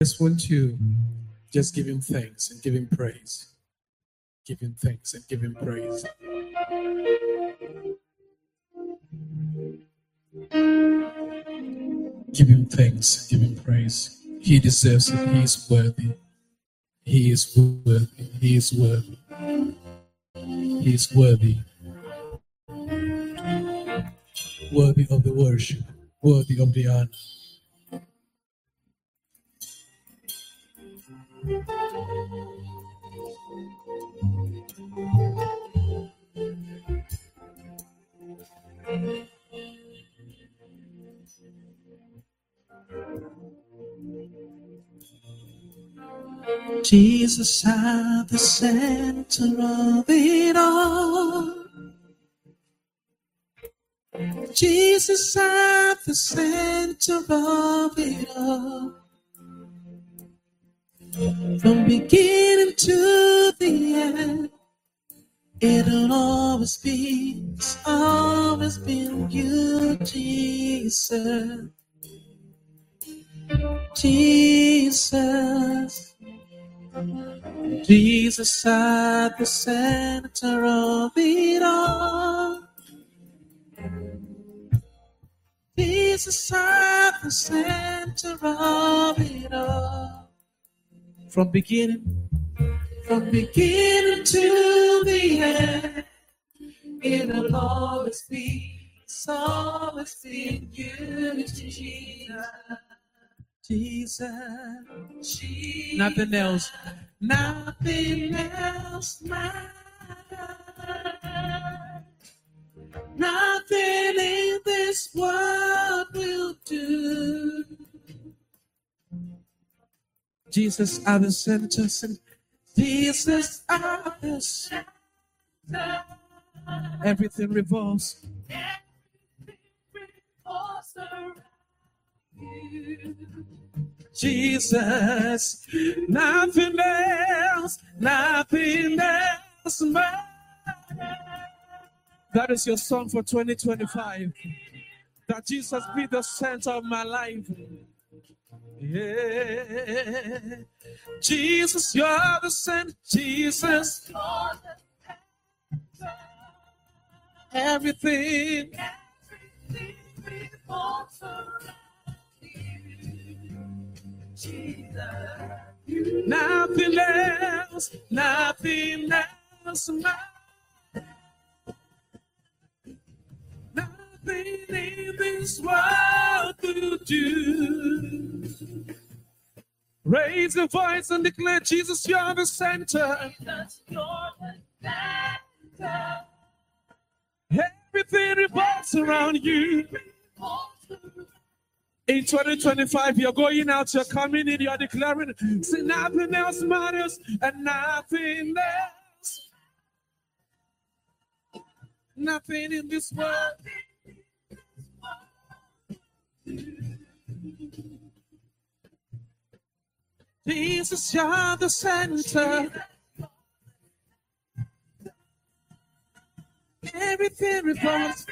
just want to just give him thanks and give him praise. Give him thanks and give him praise. Give him thanks, give him praise. He deserves it. He is worthy. He is worthy. He is worthy. He is worthy. Worthy of the worship. Worthy of the honor. Jesus at the center of it all. Jesus at the center of it all. From beginning to the end, it'll always be, it's always been you, Jesus. Jesus. Jesus at the center of it all. Jesus at the center of it all. From beginning to the end, it'll always be, it's always been you, Jesus. Jesus. Nothing else. Nothing else matters. Nothing in this world will do. Jesus at the center. Jesus at the center. Everything revolves. Around you. Jesus, nothing else matters. That is your song for 2025. That Jesus be the center of my life. Yeah. Jesus, you're the center. Jesus, everything revolves around. Jesus, nothing else matters. Nothing in this world will do. Raise your voice and declare, Jesus, you're the center. Jesus, you're the center. Everything revolves around you. In 2025, you're going out, you're coming in, you're declaring, see, nothing else matters and nothing else. Nothing in this world. Jesus, you're the center. Everything revolves.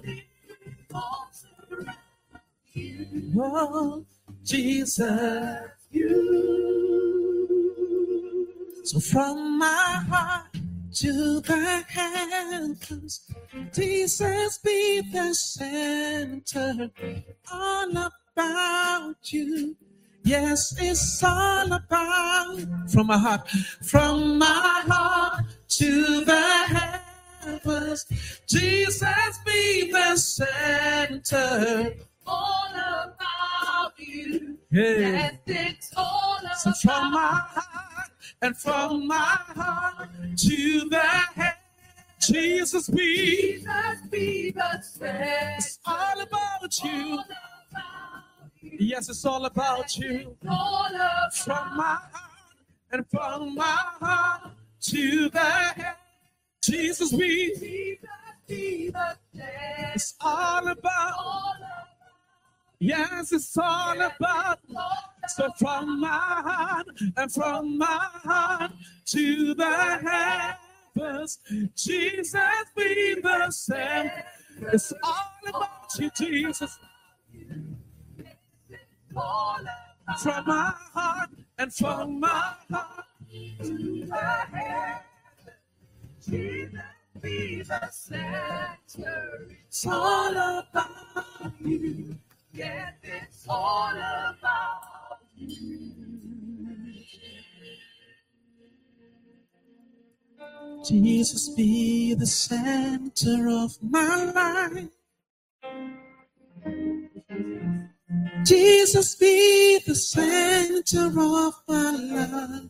Oh, Jesus, you. So from my heart to the heavens, Jesus be the center. All about you. Yes, it's all about. From my heart to the heavens, Jesus be the center. All about you. Hey. Yes, it's all about. So from my heart to the head, Jesus be the center. It's all about you. Yes, it's all about you. All about. From my heart to the head, Jesus be the center. It's all about. Yes, it's all about. So from my heart to the heavens, Jesus be the center. It's all about you, Jesus. from my heart and from my heart to the head. Jesus be the center. It's all about you. Yes, it's all about you. Jesus be the center of my life. Jesus be the center of my life.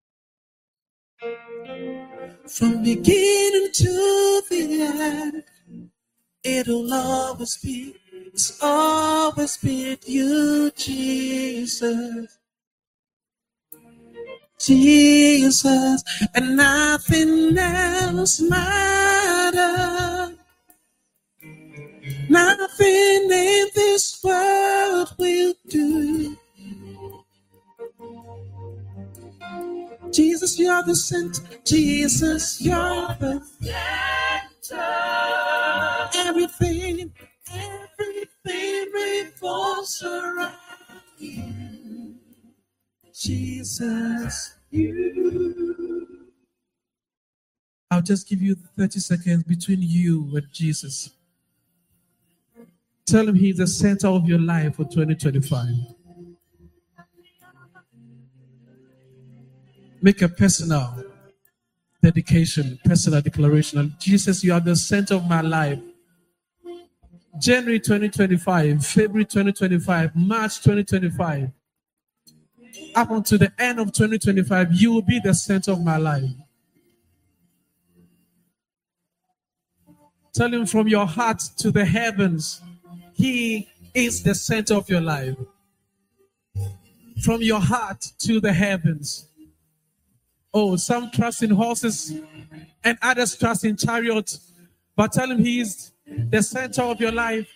From beginning to the end, it'll always be, it's always been you, Jesus. Jesus, and nothing else matters. Nothing in this world will do. Jesus, you're the center. Jesus, you're the center. Everything revolves around you. Jesus, you. I'll just give you 30 seconds between you and Jesus. Tell him he's the center of your life for 2025. Make a personal dedication, personal declaration. Jesus, you are the center of my life. January 2025, February 2025, March 2025. Up until the end of 2025, you will be the center of my life. Tell him from your heart to the heavens, he is the center of your life. From your heart to the heavens. Oh, some trust in horses and others trust in chariots. But tell him he is the center of your life.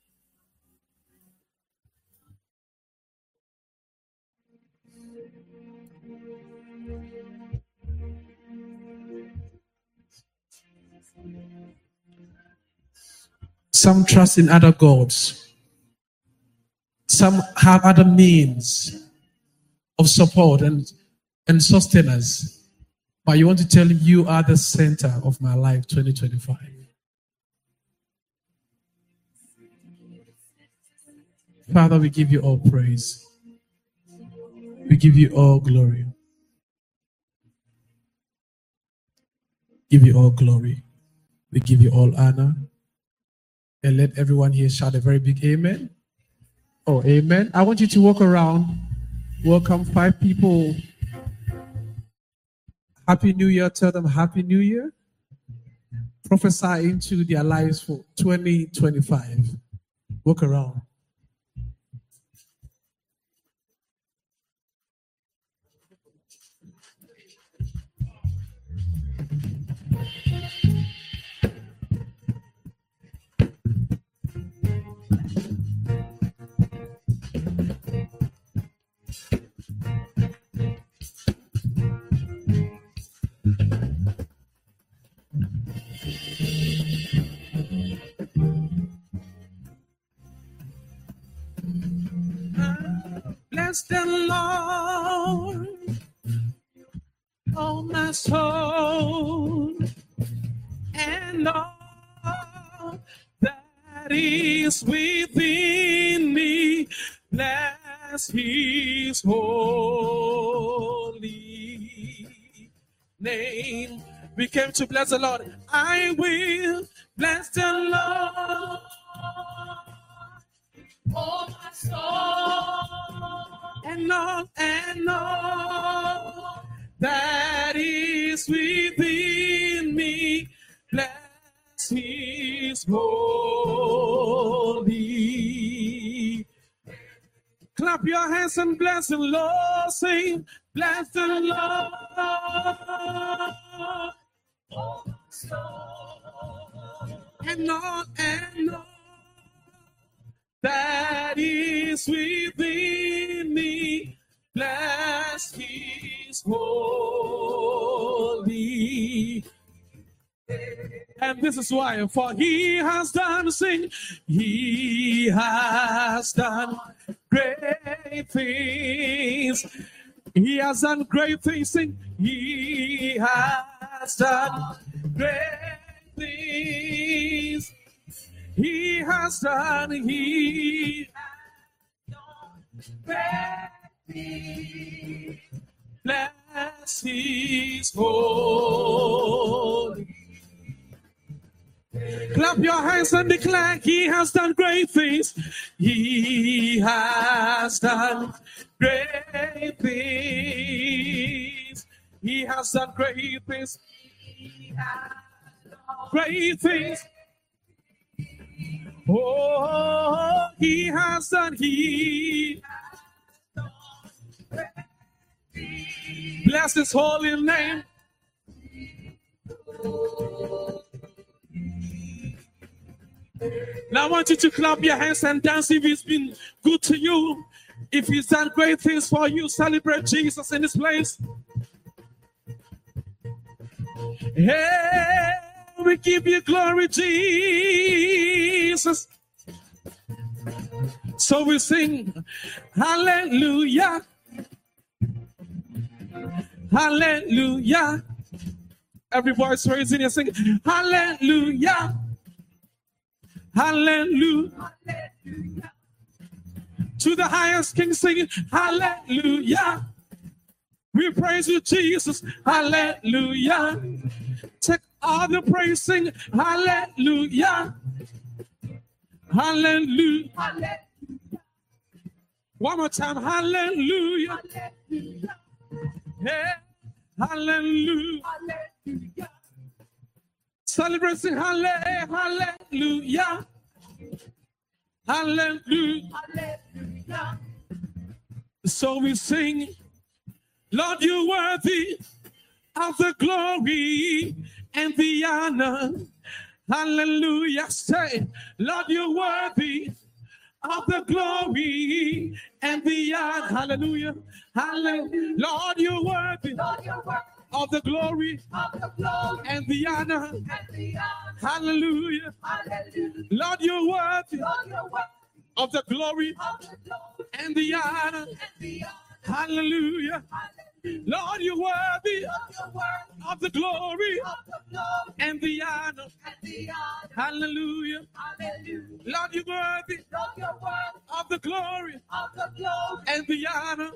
Some trust in other gods. Some have other means of support and sustenance. But you want to tell him you are the center of my life 2025. Father, we give you all praise. We give you all glory. Give you all glory. We give you all honor. And let everyone here shout a very big amen. Oh, amen. I want you to walk around. Welcome 5 people. Happy New Year. Tell them Happy New Year. Prophesy into their lives for 2025. Walk around. Bless the Lord, oh my soul, and all that is within me. Bless his holy name. We came to bless the Lord. I will bless the Lord, oh my soul, and all that is within me. Bless his holy. Clap your hands and bless the Lord. Sing, bless the Lord, oh my soul, and all that is within me. Bless his holy. And this is why, for he has done, sing, he has done great great things. He has done great things. Sing, He has done great things. He has done, He has done great things. Bless His holy. Clap your hands and declare, He has done great things. He has done great things. He has done great things. Great things. Oh, He has done. He bless His holy name. Now I want you to clap your hands and dance if He's been good to you. If He's done great things for you, celebrate Jesus in this place. Hey, we give you glory, Jesus. So we sing, hallelujah, hallelujah. Every voice raising and sing, hallelujah, hallelujah. To the highest King singing, hallelujah. We praise you, Jesus, hallelujah. Take all the praise, sing, hallelujah, hallelujah. One more time, hallelujah. Yeah, hallelujah. Celebrating, hallelujah. Hallelujah. So we sing, Lord, you're worthy of the glory and the honor. Hallelujah. Say, Lord, you're worthy of the glory and the honor. Hallelujah. Hallelujah. Lord, you're worthy of the glory and the honor. Hallelujah. Lord, you're worthy of the glory and the honor. Hallelujah. Lord, you're worthy of the glory and the honor. Hallelujah. Lord, you're worthy of the glory and the honor.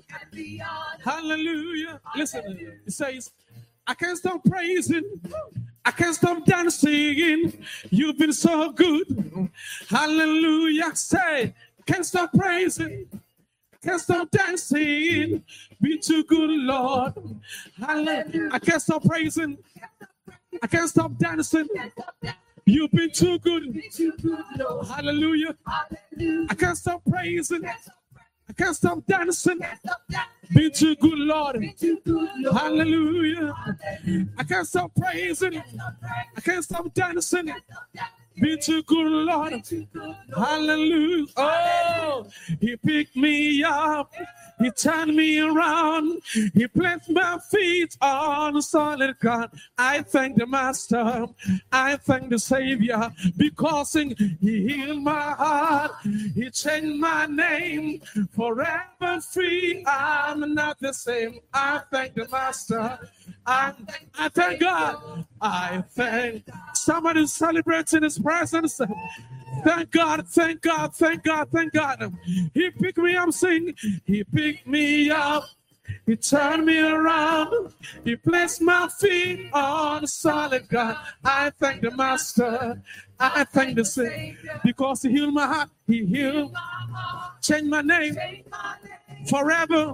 Hallelujah. Listen, it says, I can't stop praising. I can't stop dancing. You've been so good. Hallelujah. Say, can't stop praising. Can't stop dancing. Be too good, Lord. Hallelujah. I can't stop praising. I can't stop dancing. You've been too good. Hallelujah. I can't stop praising. I can't stop dancing. Be too good, Lord. Hallelujah. I can't stop praising. I can't stop dancing. Be too good, Lord. Hallelujah. Oh, He picked me up. He turned me around. He placed my feet on solid ground. I thank the Master. I thank the Savior because He healed my heart. He changed my name. Forever free. I'm not the same. I thank the Master. I thank God. I thank. Somebody celebrating His presence. Thank God, thank God, thank God, thank God. He picked me up, sing. He picked me up. He turned me around. He placed my feet on solid ground. I thank the Master. I thank the Savior because He healed my heart. He healed, changed my name forever.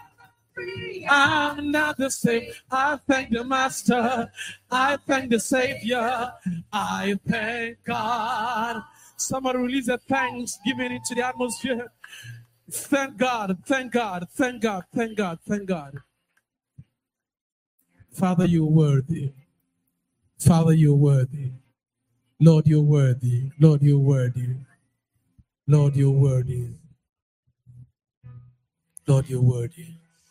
I'm not the same. I thank the Master. I thank the Savior. I thank God. Somebody release a thanksgiving into the atmosphere. Thank God, thank God, thank God, thank God, thank God. Father, you're worthy. Father, you're worthy. Lord, you're worthy. Lord, you're worthy. Lord, you're worthy. Lord, you're worthy.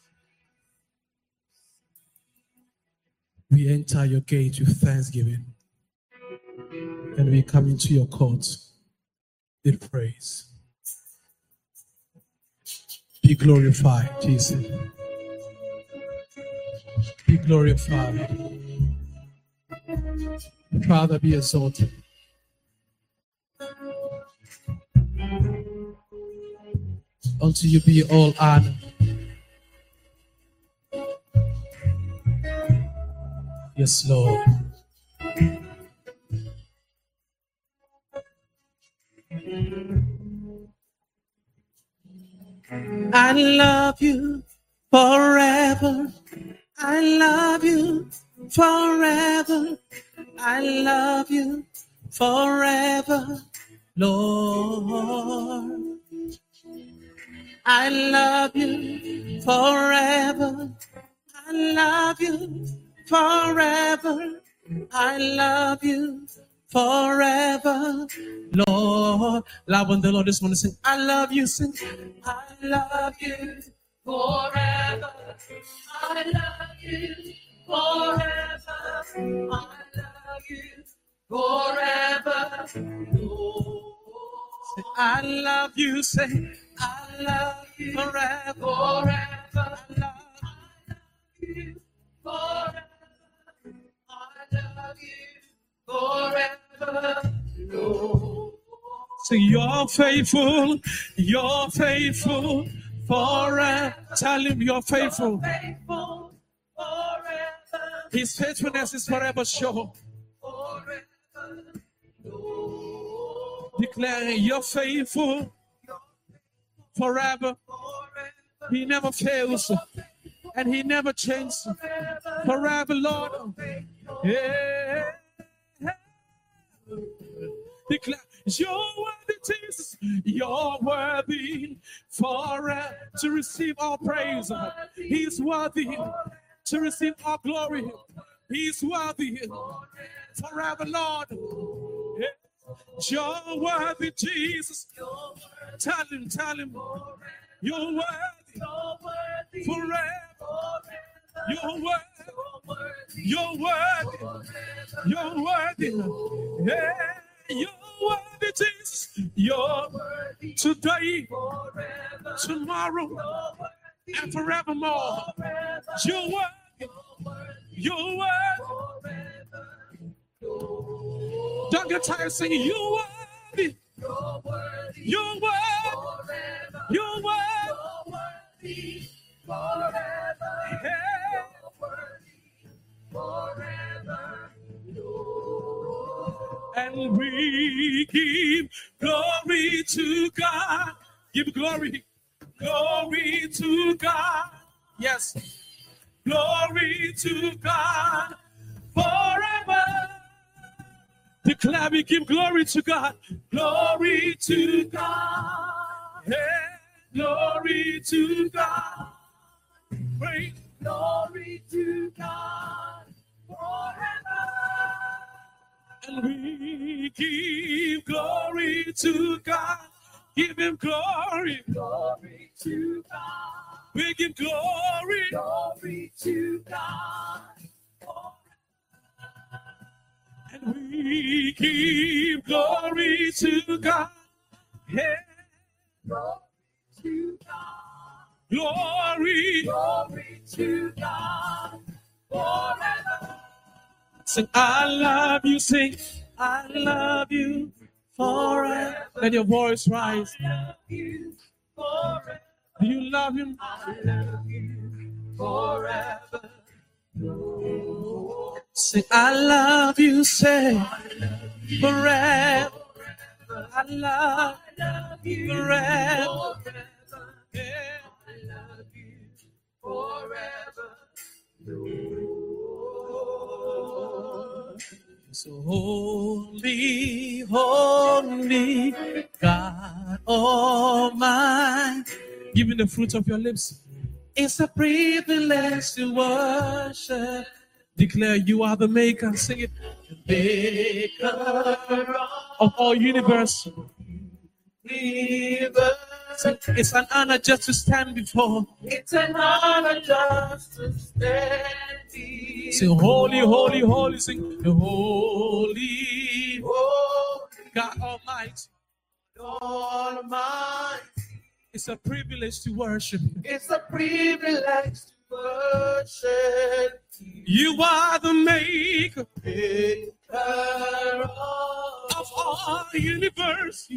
We enter your gate with thanksgiving, and we come into your courts with praise. Be glorified, Jesus. Be glorified. Father, be exalted. Unto you be all honor. Yes, Lord. I love you forever. I love you forever. I love you forever, Lord. I love you forever. I love you forever. I love you forever, Lord. Love on the Lord this morning. Sing, I love you. Sing, I love you forever. I love you forever. I love you forever, Lord. Say, I love you. Say, I love you forever. Forever. I love you forever. I love you forever, Lord. So you're faithful forever. Tell him you're faithful. Faithful forever. His faithfulness is forever sure. Forever, Lord. Declaring you're faithful forever. He never fails and he never changes. Forever, Lord. Yeah. Declare, you're worthy, Jesus. You're worthy forever to receive all praise. He's worthy to receive all glory. He's worthy forever, Lord. You're worthy, Jesus. Tell him, you're worthy forever. You're worthy. You're worthy. You're worthy. Yeah. You're worthy, Jesus. You're worthy today, tomorrow, and forevermore. You're worthy. You're worthy. Don't get tired singing. You're worthy. You're worthy. You're worthy. You're worthy. Forever. Yeah. Forever. And we give glory to God. Give glory. Glory to God. Yes. Glory to God forever. Declare we give glory to God. Glory to God. Hey, glory to God. Great glory to God forever. And we give glory to God. Give him glory. Glory to God. We give glory. Glory to God. And we give glory to God. Yeah. Glory to God. Glory. Glory to God. Forever. Sing, I love you. Sing, I love you forever. Let your voice rise. I love you forever. Do you love him? I love you forever. Say, I love you. Say, forever. I love you forever. Yeah. I love you forever. So holy, holy God Almighty. Give me the fruit of your lips. It's a privilege to worship. Declare you are the maker. Sing it. The maker of all universe. It's an honor just to stand before. It's an honor just to stand before. Sing holy, holy, holy. Sing the holy, holy God Almighty. Almighty. It's a privilege to worship you. It's a privilege to worship you. You are the maker Of of our universe.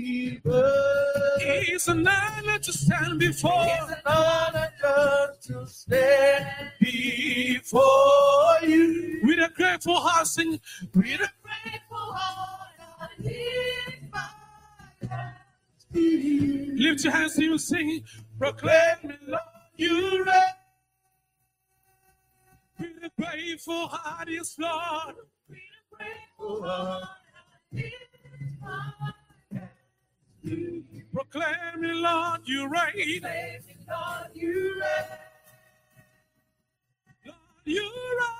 It's an honor to stand before. It's an honor just to stand before you. With a grateful heart, sing. With a grateful heart, I lift my hands to you. Lift your hands and you sing. Proclaim me, Lord, you reign. With a grateful heart, yes, Lord. With a grateful heart, I lift my hands to you. Proclaim me, Lord, you reign. Proclaim me, Lord, you reign. Lord, you reign.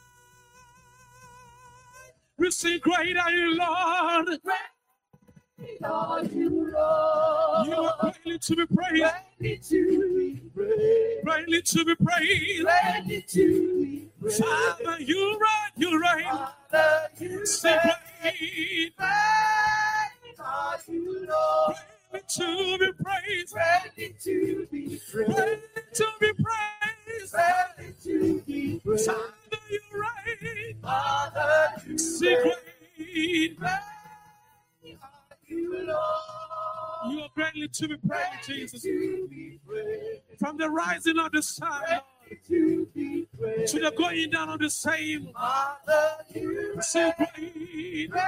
We sing, great are you, Lord. Lord, you Lord. You are greatly to be praised. Greatly to be praised. Greatly to be praised. Greatly to be praised. Father, you reign, you reign. Father, you Sing reign. great. Great are you, Lord. Greatly to be praised. Greatly to be praised. Greatly to be praised. Greatly to be praised. Father, you reign. Father, you Sing reign. great. Great are you, Lord. You are greatly to be praised, Greatly Jesus. to be praised. From the rising of the sun Greatly to be praised. to the going down of the same. Father, you So reign. great. Great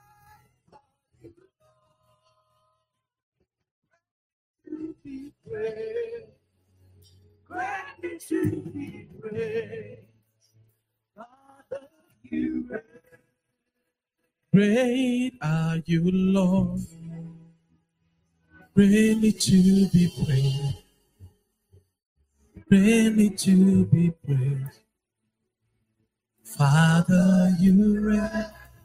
to be praised. Greatly to be praised. Father, you reign. Great are you, Lord. Greatly to be praised. Greatly to be praised. Father, you reign.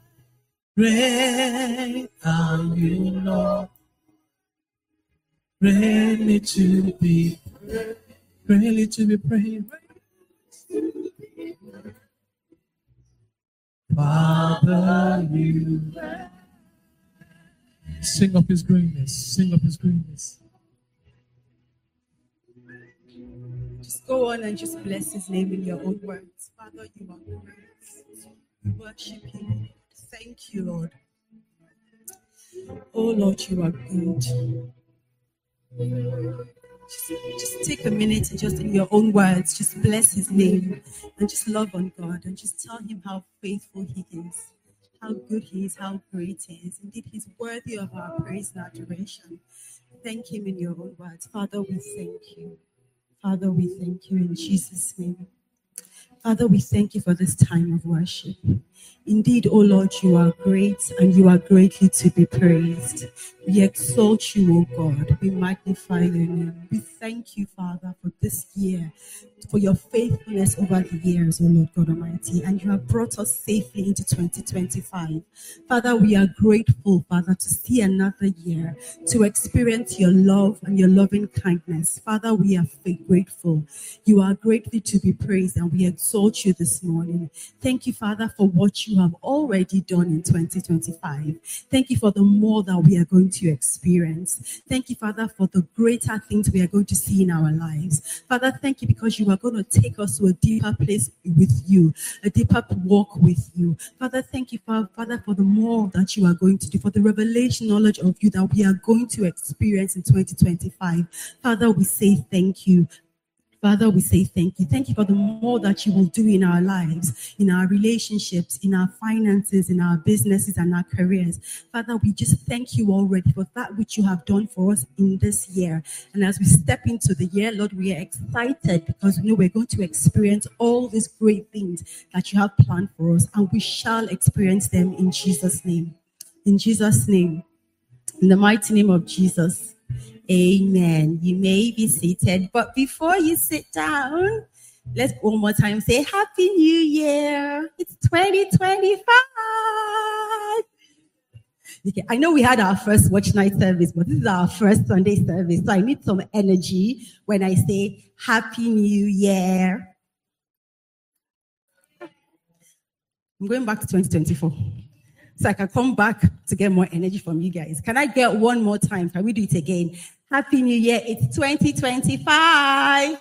Great are you, Lord. Greatly to be praised. Greatly to be praised. Father, you reign. Sing of his greatness. Sing of his greatness. Just go on and just bless his name in your own words. Father, you are great. We worship you. Thank you, Lord. Oh, Lord, you are good. Just take a minute and just in your own words, just bless his name and just love on God and just tell him how faithful he is, how good he is, how great he is. Indeed, he's worthy of our praise and adoration. Thank him in your own words. Father, we thank you. Father, we thank you in Jesus' name. Father, we thank you for this time of worship. Indeed, O Lord, you are great and you are greatly to be praised. We exalt you, O God. We magnify your name. We thank you, Father, for this year, for your faithfulness over the years, O Lord God Almighty. And you have brought us safely into 2025. Father, we are grateful, Father, to see another year, to experience your love and your loving kindness. Father, we are grateful. You are greatly to be praised and we exalt you this morning. Thank you, Father, for what you have already done in 2025. Thank you for the more that we are going to experience. Thank you, Father, for the greater things we are going to see in our lives. Father, thank you because you are going to take us to a deeper place with you, a deeper walk with you. Father, thank you, Father, for the more that you are going to do, for the revelation knowledge of you that we are going to experience in 2025. Father, we say thank you. Father, we say thank you. Thank you for the more that you will do in our lives, in our relationships, in our finances, in our businesses and our careers. Father, we just thank you already for that which you have done for us in this year. And as we step into the year, Lord, we are excited because we know we're going to experience all these great things that you have planned for us, and we shall experience them in Jesus' name. In Jesus' name. In the mighty name of Jesus. Amen. You may be seated, but before you sit down, let's one more time say Happy New Year. It's 2025. Okay, I know we had our first watch night service, but this is our first Sunday service, so I need some energy when I say Happy New Year. I'm going back to 2024. so I can come back to get more energy from you guys. Can I get one more time? Can we do it again? Happy New Year. It's 2025.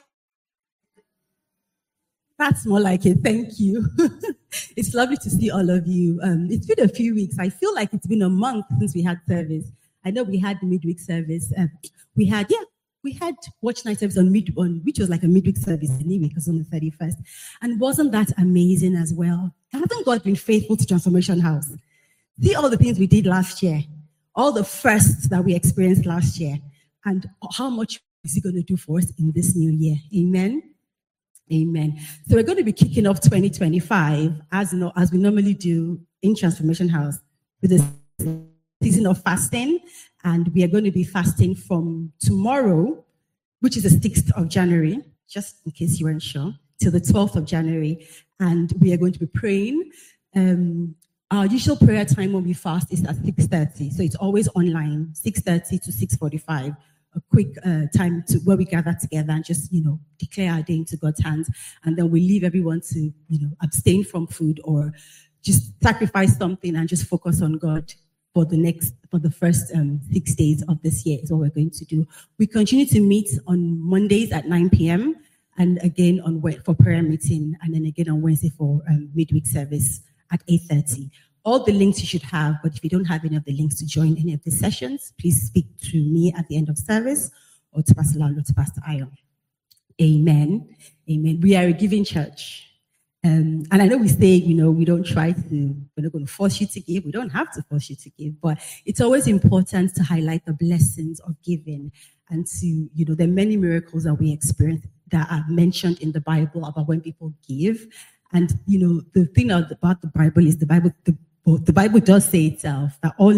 That's more like it. Thank you. It's lovely to see all of you. It's been a few weeks. I feel like it's been a month since we had service. I know we had the midweek service. We had watch night service on which was like a midweek service anyway, because on the 31st. And wasn't that amazing as well? Hasn't God been faithful to Transformation House? See all the things we did last year, all the firsts that we experienced last year, and how much is He going to do for us in this new year? Amen. Amen. So we're going to be kicking off 2025 as we normally do in Transformation House with a season of fasting, and we are going to be fasting from tomorrow, which is the 6th of January, just in case you weren't sure, till the 12th of January, and we are going to be praying. Our usual prayer time when we fast is at 6:30, so it's always online, 6:30 to 6:45. A quick time where we gather together and just, declare our day into God's hands. And then we leave everyone to, abstain from food or just sacrifice something and just focus on God for the first 6 days of this year is what we're going to do. We continue to meet on Mondays at 9 p.m. and again for prayer meeting, and then again on Wednesday for midweek service at 8:30. All the links you should have, but if you don't have any of the links to join any of the sessions, please speak to me at the end of service or to Pastor Lalo, to Pastor Ayo. Amen. Amen. We are a giving church. And I know we say, we're not going to force you to give. We don't have to force you to give, but it's always important to highlight the blessings of giving and to, there are many miracles that we experience that are mentioned in the Bible about when people give. And, the thing about the Bible is the Bible does say itself that all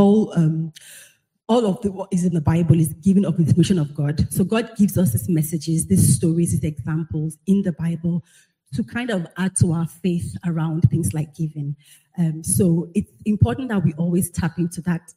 of what is in the Bible is given of the inspiration of God. So God gives us these messages, these stories, these examples in the Bible to kind of add to our faith around things like giving. So it's important that we always tap into that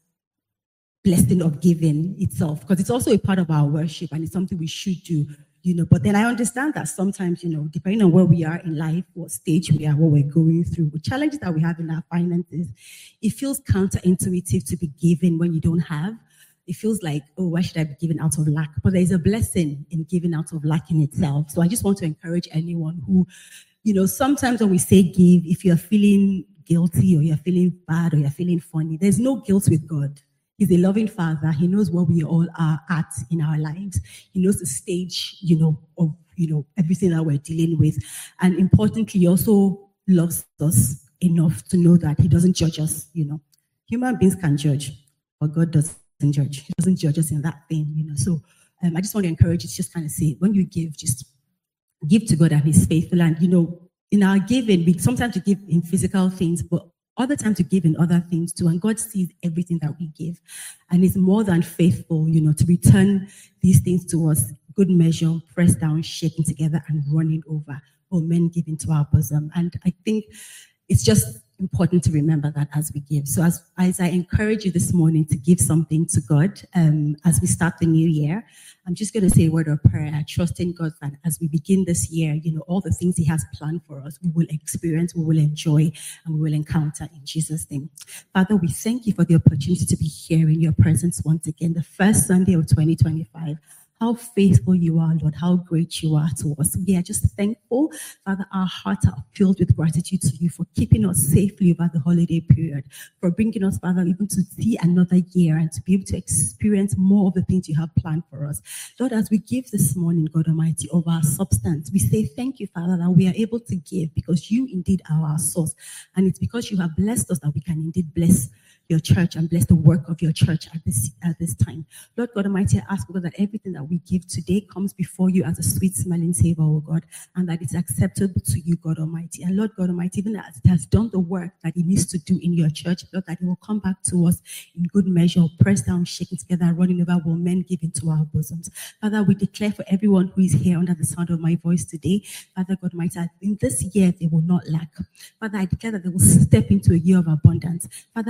blessing of giving itself, because it's also a part of our worship and it's something we should do. But then I understand that sometimes, depending on where we are in life, what stage we are, what we're going through, the challenges that we have in our finances, it feels counterintuitive to be giving when you don't have. It feels like, why should I be giving out of lack? But there's a blessing in giving out of lack in itself. So I just want to encourage anyone who, sometimes when we say give, if you're feeling guilty or you're feeling bad or you're feeling funny, there's no guilt with God. He's a loving Father. He knows where we all are at in our lives. He knows the stage, of, everything that we're dealing with. And importantly, he also loves us enough to know that He doesn't judge us, Human beings can judge, but God doesn't judge. He doesn't judge us in that thing, So I just want to encourage you to just kind of say, when you give, just give to God and He's faithful. And, in our giving, we sometimes give in physical things, but other times to give in other things too, and God sees everything that we give, and is more than faithful, to return these things to us, good measure, pressed down, shaken together, and running over, or men giving to our bosom. And I think it's just important to remember that as we give. So as I encourage you this morning to give something to God as we start the new year, I'm just going to say a word of prayer, trusting God that as we begin this year, all the things He has planned for us, we will experience, we will enjoy, and we will encounter in Jesus' name. Father, we thank You for the opportunity to be here in Your presence once again, the first Sunday of 2025. How faithful You are, Lord, how great You are to us. We are just thankful, Father. Our hearts are filled with gratitude to You for keeping us safely over the holiday period, for bringing us, Father, even to see another year and to be able to experience more of the things You have planned for us. Lord, as we give this morning, God Almighty, of our substance, we say thank You, Father, that we are able to give because You indeed are our source. And it's because You have blessed us that we can indeed bless Your church and bless the work of Your church at this time. Lord God Almighty, I ask, God, that everything that we give today comes before You as a sweet smelling savor, oh God, and that it's acceptable to You, God Almighty. And Lord God Almighty, even as it has done the work that it needs to do in Your church, Lord, that it will come back to us in good measure, pressed down, shaken together, and running over, will men give into our bosoms. Father, we declare for everyone who is here under the sound of my voice today, Father God Almighty, that in this year they will not lack. Father, I declare that they will step into a year of abundance. Father, before they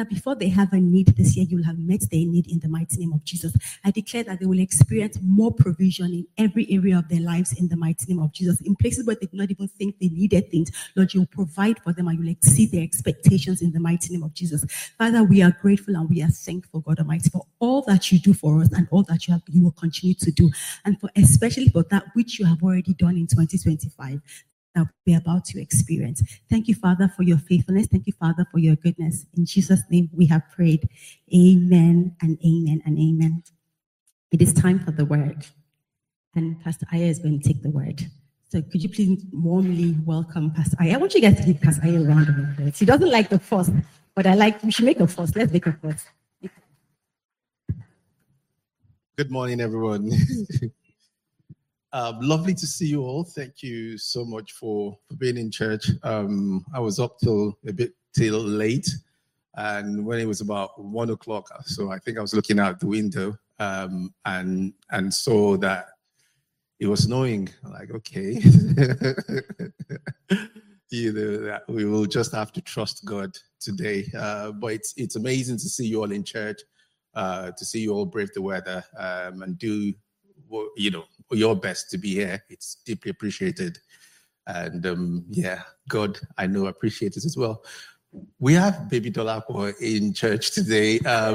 have a need this year, you will have met their need in the mighty name of Jesus. I declare that they will experience more provision in every area of their lives in the mighty name of Jesus. In places where they do not even think they needed things, Lord, you will provide for them and you will exceed their expectations in the mighty name of Jesus. Father, we are grateful and we are thankful, God Almighty, for all that you do for us and all that you will continue to do, and for especially for that which you have already done in 2025. That we're about to experience. Thank you, Father, for your faithfulness. Thank you, Father, for your goodness. In Jesus' name we have prayed. Amen and amen and amen. It is time for the word. And Pastor Aya is going to take the word. So could you please warmly welcome Pastor Aya? I want you guys to give Pastor Aya a round of applause. She doesn't like the fuss, but we should make a fuss. Let's make a fuss. Good morning, everyone. Lovely to see you all. Thank you so much for being in church. I was up till late, and when it was about 1 o'clock, so I think I was looking out the window and saw that it was snowing. I'm like, okay, that we will just have to trust God today. But it's amazing to see you all in church, to see you all brave the weather and do your best to be here. It's deeply appreciated. And God, I know, appreciates it as well. We have Baby Dolapo in church today.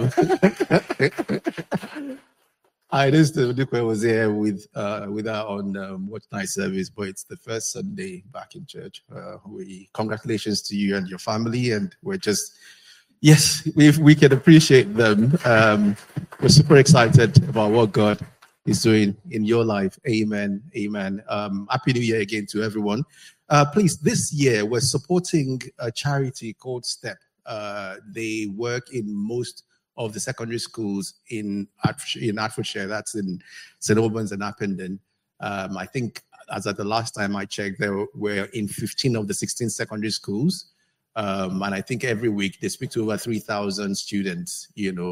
I know Dukwe was here with her on Watch Night service, but it's the first Sunday back in church. Congratulations to you and your family, and we're just, yes, we can appreciate them. We're super excited about what God is doing in your life. Amen. Amen. Happy New Year again to everyone. Please, this year we're supporting a charity called STEP. They work in most of the secondary schools in Hertfordshire. That's in St. Albans and Appendon. I think as at the last time I checked, there were in 15 of the 16 secondary schools. And I think every week they speak to over 3,000 students.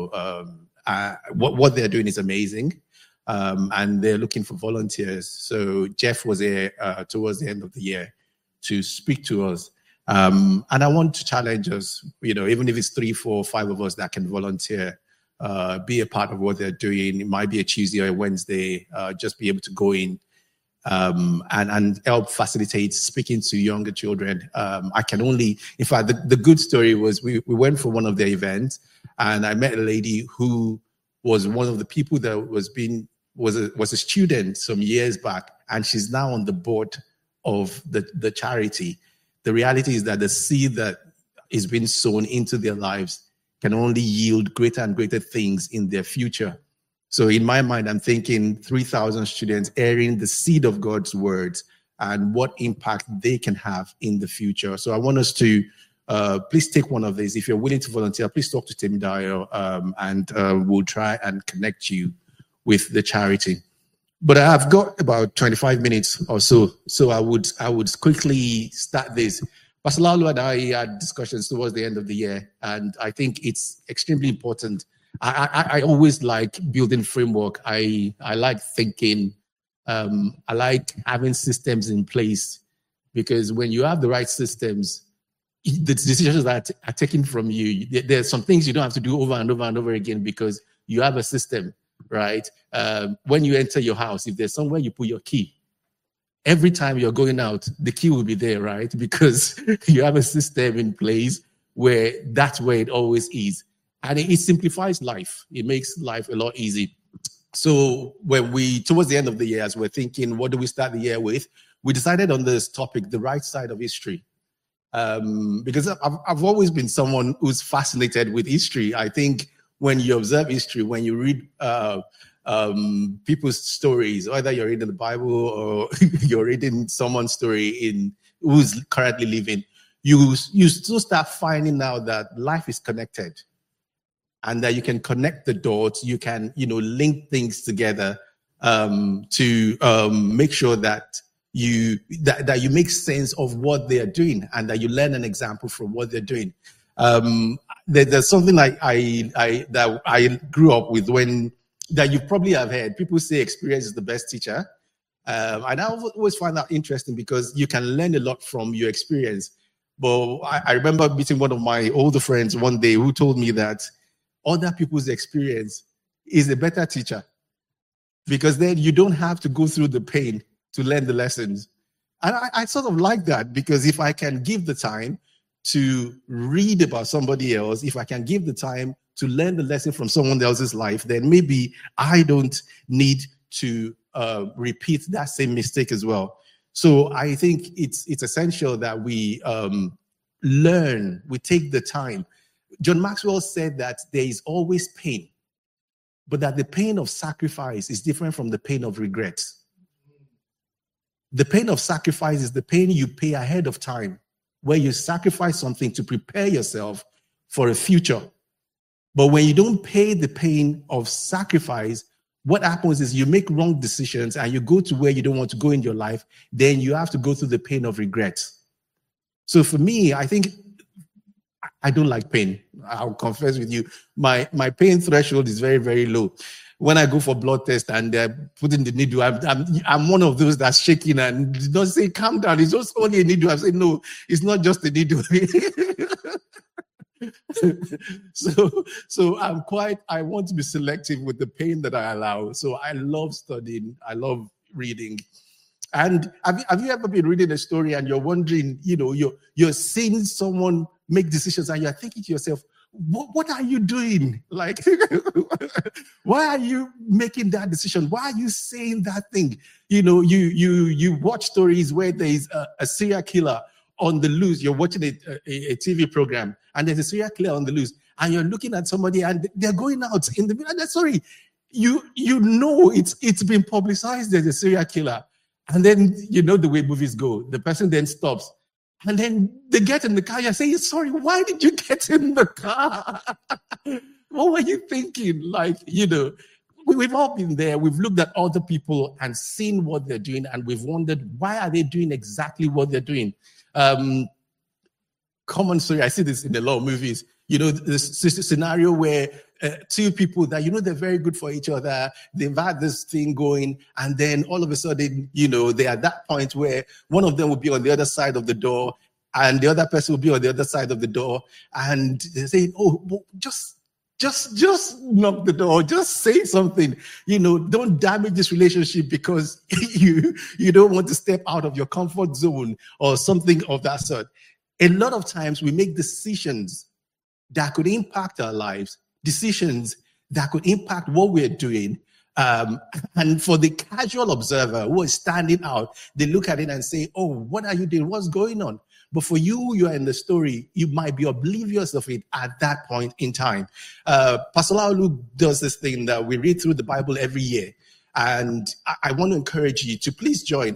What they're doing is amazing. And they're looking for volunteers. So Jeff was here towards the end of the year to speak to us. And I want to challenge us, even if it's 3, 4, 5 of us that can volunteer, be a part of what they're doing. It might be a Tuesday or a Wednesday, just be able to go in and help facilitate speaking to younger children. In fact, the good story was we went for one of their events and I met a lady who was one of the people that was a student some years back, and she's now on the board of the charity. The reality is that the seed that is being sown into their lives can only yield greater and greater things in their future. So in my mind, I'm thinking 3,000 students hearing the seed of God's words and what impact they can have in the future. So I want us to please take one of these. If you're willing to volunteer, please talk to Tim Dyer and we'll try and connect you with the charity. But I've got about 25 minutes or so I would quickly start this. Pastor Lalu and I had discussions towards the end of the year, and I think it's extremely important. I always like building framework. I like thinking. I like having systems in place, because when you have the right systems, the decisions that are taken from you, there's some things you don't have to do over and over and over again because you have a system. Right? When you enter your house, if there's somewhere you put your key, every time you're going out, the key will be there, right? Because you have a system in place where that's where it always is. And it simplifies life. It makes life a lot easier. So when towards the end of the year, as we're thinking, what do we start the year with? We decided on this topic, the right side of history. Because I've always been someone who's fascinated with history. I think when you observe history, when you read people's stories, whether you're reading the Bible or you're reading someone's story who's currently living, you still start finding out that life is connected, and that you can connect the dots, you can link things together to make sure that you make sense of what they are doing, and that you learn an example from what they're doing. There's something that I grew up with that you probably have heard. People say experience is the best teacher. And I always find that interesting because you can learn a lot from your experience. But I remember meeting one of my older friends one day who told me that other people's experience is a better teacher, because then you don't have to go through the pain to learn the lessons. And I sort of like that, because if I can give the time to read about somebody else, if I can give the time to learn the lesson from someone else's life, then maybe I don't need to repeat that same mistake as well. So I think it's essential that we learn, we take the time. John Maxwell said that there is always pain, but that the pain of sacrifice is different from the pain of regret. The pain of sacrifice is the pain you pay ahead of time, where you sacrifice something to prepare yourself for a future. But when you don't pay the pain of sacrifice, what happens is you make wrong decisions and you go to where you don't want to go in your life. Then you have to go through the pain of regret. So for me, I think I don't like pain. I'll confess with you. My pain threshold is very, very low. When I go for blood test and they're putting the needle, I'm one of those that's shaking and don't say, calm down, it's just only a needle. I say, no, it's not just a needle. So I want to be selective with the pain that I allow. So I love studying. I love reading. And have you ever been reading a story and you're wondering, you're seeing someone make decisions and you're thinking to yourself, what are you doing? Like, why are you making that decision? Why are you saying that thing? You watch stories where there is a serial killer on the loose. You're watching a TV program and there's a serial killer on the loose and you're looking at somebody and they're going out in the middle. Sorry, it's been publicized there's a serial killer. And then the way movies go, the person then stops. And then they get in the car. You're saying, sorry, why did you get in the car? What were you thinking? Like, we've all been there. We've looked at other people and seen what they're doing. And we've wondered, why are they doing exactly what they're doing? Common story. I see this in a lot of movies. This scenario where two people that, they're very good for each other. They've had this thing going. And then all of a sudden, they're at that point where one of them will be on the other side of the door and the other person will be on the other side of the door. And they say, oh, just knock the door. Just say something. Don't damage this relationship because you don't want to step out of your comfort zone or something of that sort. A lot of times we make decisions that could impact our lives, decisions that could impact what we're doing. And for the casual observer who is standing out, they look at it and say, oh, what are you doing? What's going on? But for you are in the story, you might be oblivious of it at that point in time. Pastor Laolu does this thing that we read through the Bible every year. And I want to encourage you to please join.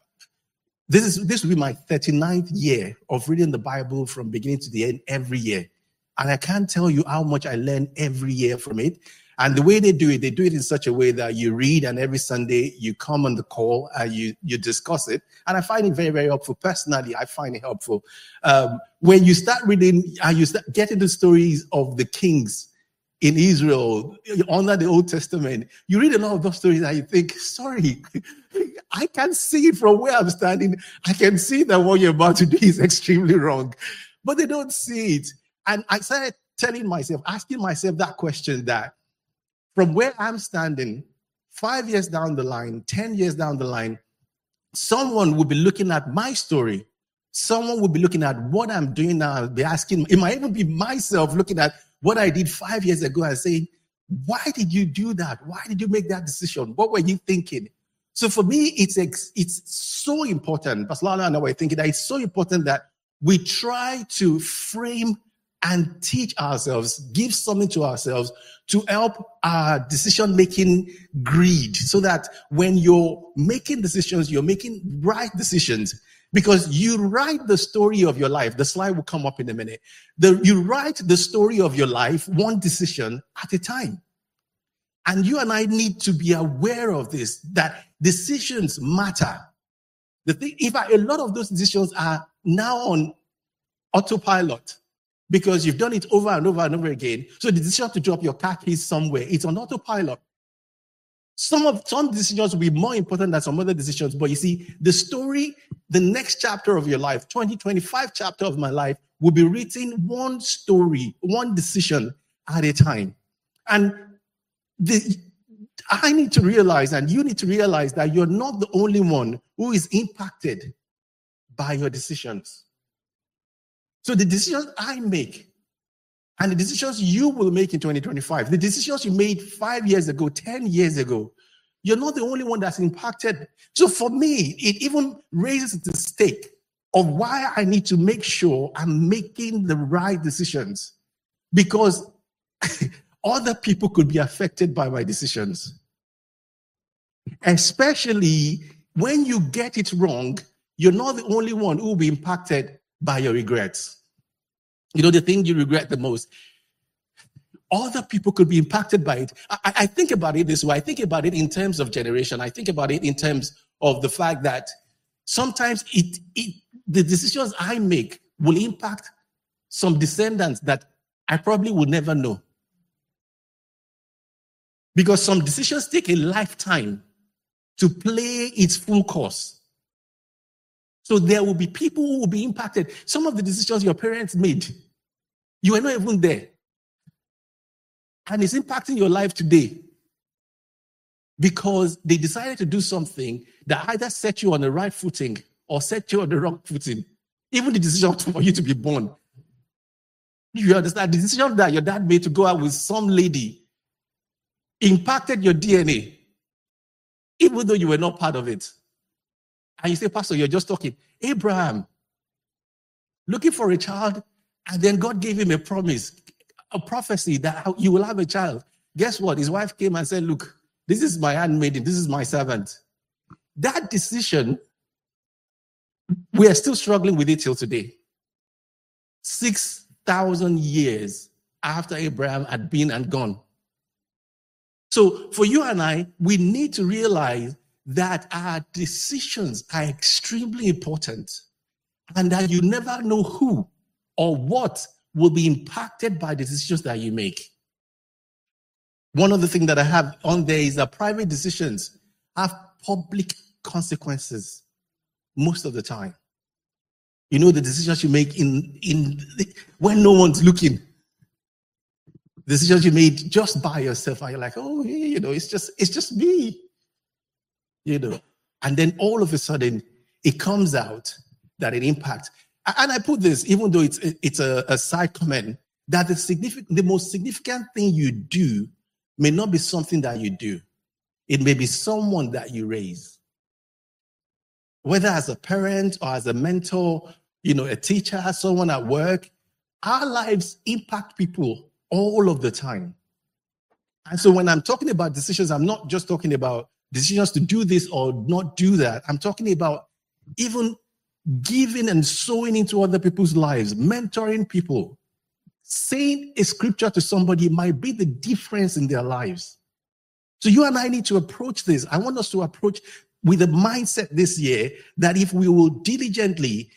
This will be my 39th year of reading the Bible from beginning to the end every year. And I can't tell you how much I learn every year from it. And the way they do it in such a way that you read and every Sunday you come on the call and you discuss it. And I find it very, very helpful. Personally, I find it helpful. When you start reading and you start getting the stories of the kings in Israel under the Old Testament, you read a lot of those stories and you think, sorry, I can see it from where I'm standing. I can see that what you're about to do is extremely wrong. But they don't see it. And I started asking myself that question, that from where I'm standing, 5 years down the line, 10 years down the line, someone will be looking at my story. Someone will be looking at what I'm doing now and be asking, it might even be myself looking at what I did 5 years ago and saying, why did you do that? Why did you make that decision? What were you thinking? So for me, it's so important. Pastor Lala and I were thinking that it's so important that we try to frame and teach ourselves, give something to ourselves to help our decision-making grid, so that when you're making decisions, you're making right decisions, because you write the story of your life. The slide will come up in a minute. You write the story of your life one decision at a time. And you and I need to be aware of this, that decisions matter. A lot of those decisions are now on autopilot, because you've done it over and over and over again. So the decision to drop your car keys somewhere, it's on autopilot. Some decisions will be more important than some other decisions. But you see, the story, the next chapter of your life, 2025 chapter of my life, will be written one story, one decision at a time. And I need to realize, and you need to realize, that you're not the only one who is impacted by your decisions. So the decisions I make and the decisions you will make in 2025, the decisions you made 5 years ago, 10 years ago, you're not the only one that's impacted. So for me, it even raises the stake of why I need to make sure I'm making the right decisions, because other people could be affected by my decisions. Especially when you get it wrong, you're not the only one who will be impacted by your regrets. You know, the thing you regret the most, other people could be impacted by it. I think about it this way. I think about it in terms of generation. I think about it in terms of the fact that sometimes the decisions I make will impact some descendants that I probably will never know. Because some decisions take a lifetime to play its full course. So there will be people who will be impacted. Some of the decisions your parents made, you were not even there. And it's impacting your life today because they decided to do something that either set you on the right footing or set you on the wrong footing. Even the decision for you to be born. You understand? The decision that your dad made to go out with some lady impacted your DNA, even though you were not part of it. And you say, Pastor, you're just talking. Abraham, looking for a child, and then God gave him a promise, a prophecy that you will have a child. Guess what? His wife came and said, look, this is my handmaiden, this is my servant. That decision, we are still struggling with it till today. 6,000 years after Abraham had been and gone. So for you and I, we need to realize that our decisions are extremely important and that you never know who or what will be impacted by the decisions that you make. One of the things that I have on there is that private decisions have public consequences most of the time. You know, the decisions you make when no one's looking. Decisions you made just by yourself, and you're like, oh, you know, it's just me. You know, and then all of a sudden it comes out that it impacts. And I put this, even though it's a side comment, that the most significant thing you do may not be something that you do. It may be someone that you raise. Whether as a parent or as a mentor, you know, a teacher, someone at work, our lives impact people all of the time. And so when I'm talking about decisions, I'm not just talking about decisions to do this or not do that. I'm talking about even giving and sowing into other people's lives, mentoring people. Saying a scripture to somebody might be the difference in their lives. So you and I need to approach this. I want us to approach with a mindset this year that if we will diligently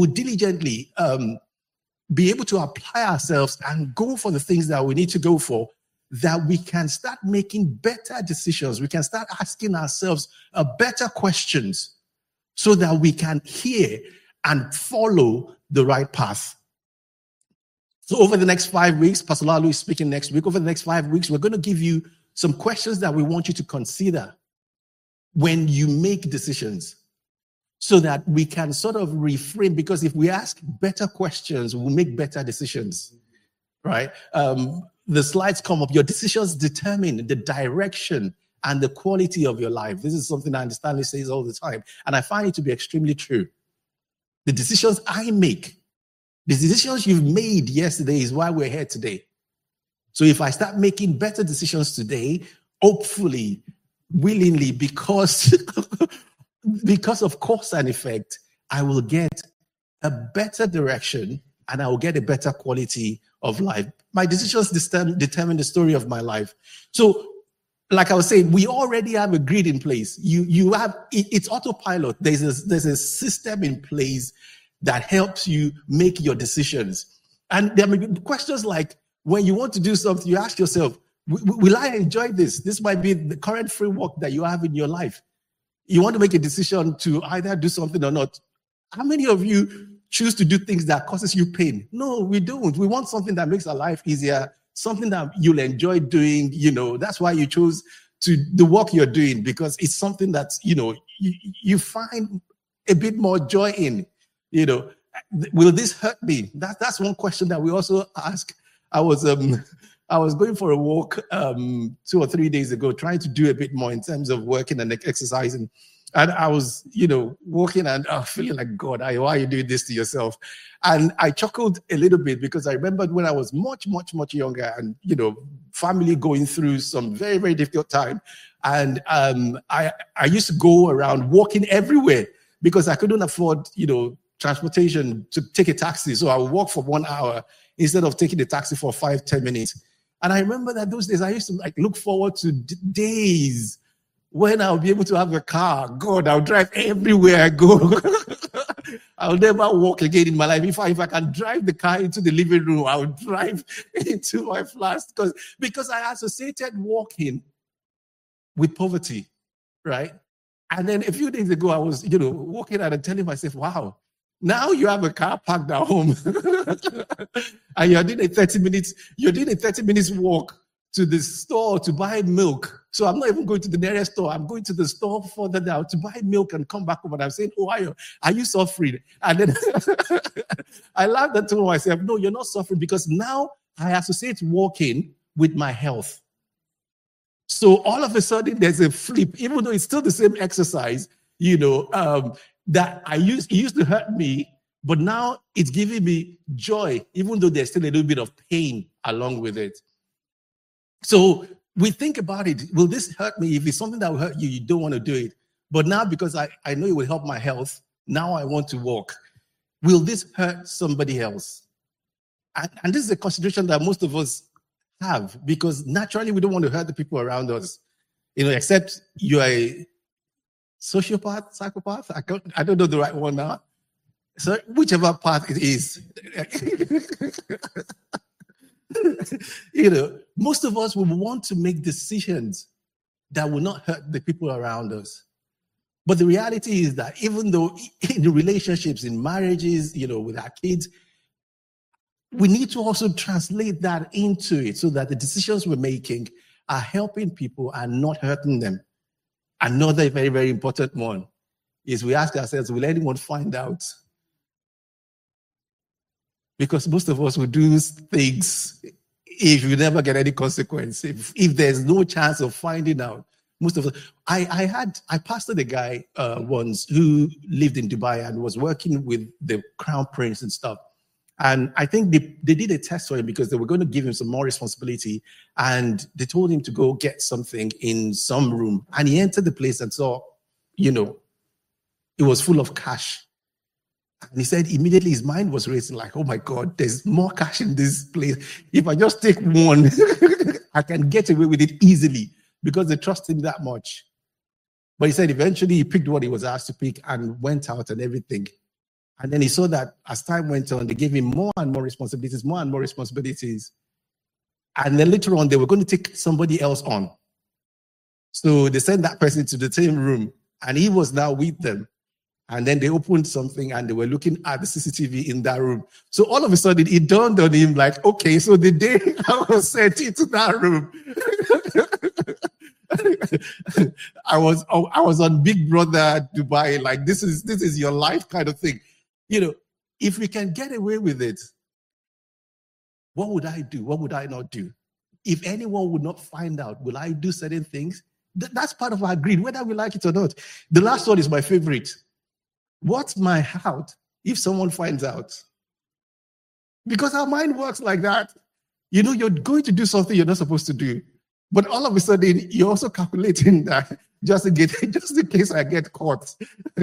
be able to apply ourselves and go for the things that we need to go for, that we can start making better decisions. We can start asking ourselves better questions so that we can hear and follow the right path. So over the next 5 weeks, Pastor Lalu is speaking next week. Over the next 5 weeks, we're going to give you some questions that we want you to consider when you make decisions so that we can sort of reframe, because if we ask better questions, we'll make better decisions, right? The slides come up. Your decisions determine the direction and the quality of your life. This is something Andy Stanley says all the time, and I find it to be extremely true. The decisions I make, the decisions you've made yesterday is why we're here today. So if I start making better decisions today, hopefully, willingly, because of cause and effect, I will get a better direction and I will get a better quality of life. My decisions determine the story of my life. So, like I was saying, we already have a grid in place. You have it's autopilot. There's a system in place that helps you make your decisions. And there may be questions like, when you want to do something, you ask yourself, Will I enjoy this? This might be the current framework that you have in your life. You want to make a decision to either do something or not. How many of you choose to do things that causes you pain? No, we don't. We want something that makes our life easier, something that you'll enjoy doing. That's why you chose to the work you're doing, because it's something that, you find a bit more joy in. Will this hurt me? That's one question that we also ask. I was going for a walk 2 or 3 days ago, trying to do a bit more in terms of working and exercising. And I was, walking and feeling like, God, why are you doing this to yourself? And I chuckled a little bit because I remembered when I was much, much, much younger and, family going through some very, very difficult time. And I used to go around walking everywhere because I couldn't afford, transportation to take a taxi. So I would walk for 1 hour instead of taking the taxi for 5-10 minutes. And I remember that those days I used to look forward to days when I'll be able to have a car. God, I'll drive everywhere I go. I'll never walk again in my life. If I can drive the car into the living room, I'll drive into my flat because I associated walking with poverty, right? And then a few days ago, I was, walking out and telling myself, wow, now you have a car parked at home and you're doing a 30 minutes walk to the store to buy milk. So I'm not even going to the nearest store. I'm going to the store further down to buy milk and come back home. And I'm saying, oh, are you suffering? And then I laughed and told myself, no, you're not suffering, because now I associate walking with my health. So all of a sudden there's a flip, even though it's still the same exercise, that it used to hurt me, but now it's giving me joy, even though there's still a little bit of pain along with it. So we think about it. Will this hurt me? If it's something that will hurt you, you don't want to do it. But now, because I know it will help my health, now I want to walk. Will this hurt somebody else? And this is a consideration that most of us have, because naturally we don't want to hurt the people around us, except you're a sociopath, psychopath. I don't know the right one now. So whichever path it is. Most of us will want to make decisions that will not hurt the people around us. But the reality is that even though in the relationships, in marriages, with our kids, we need to also translate that into it so that the decisions we're making are helping people and not hurting them. Another very, very important one is we ask ourselves, will anyone find out? Because most of us will do things if you never get any consequence. If there's no chance of finding out, most of us. I pastored a guy once who lived in Dubai and was working with the Crown Prince and stuff. And I think they did a test for him because they were going to give him some more responsibility. And they told him to go get something in some room. And he entered the place and saw, it was full of cash. And he said immediately his mind was racing like, oh my God, there's more cash in this place. If I just take one, I can get away with it easily because they trust him that much. But he said eventually he picked what he was asked to pick and went out and everything. And then he saw that as time went on, they gave him more and more responsibilities. And then later on, they were going to take somebody else on. So they sent that person to the same room and he was now with them. And then they opened something and they were looking at the CCTV in that room. So all of a sudden it dawned on him like, okay, so the day I was sent into that room, I was on Big Brother Dubai, like this is your life kind of thing. If we can get away with it, what would I do? What would I not do? If anyone would not find out, will I do certain things? That's part of our greed, whether we like it or not. The last one is my favorite. What's my out if someone finds out? Because our mind works like that. You're going to do something you're not supposed to do. But all of a sudden, you're also calculating that just in case I get caught.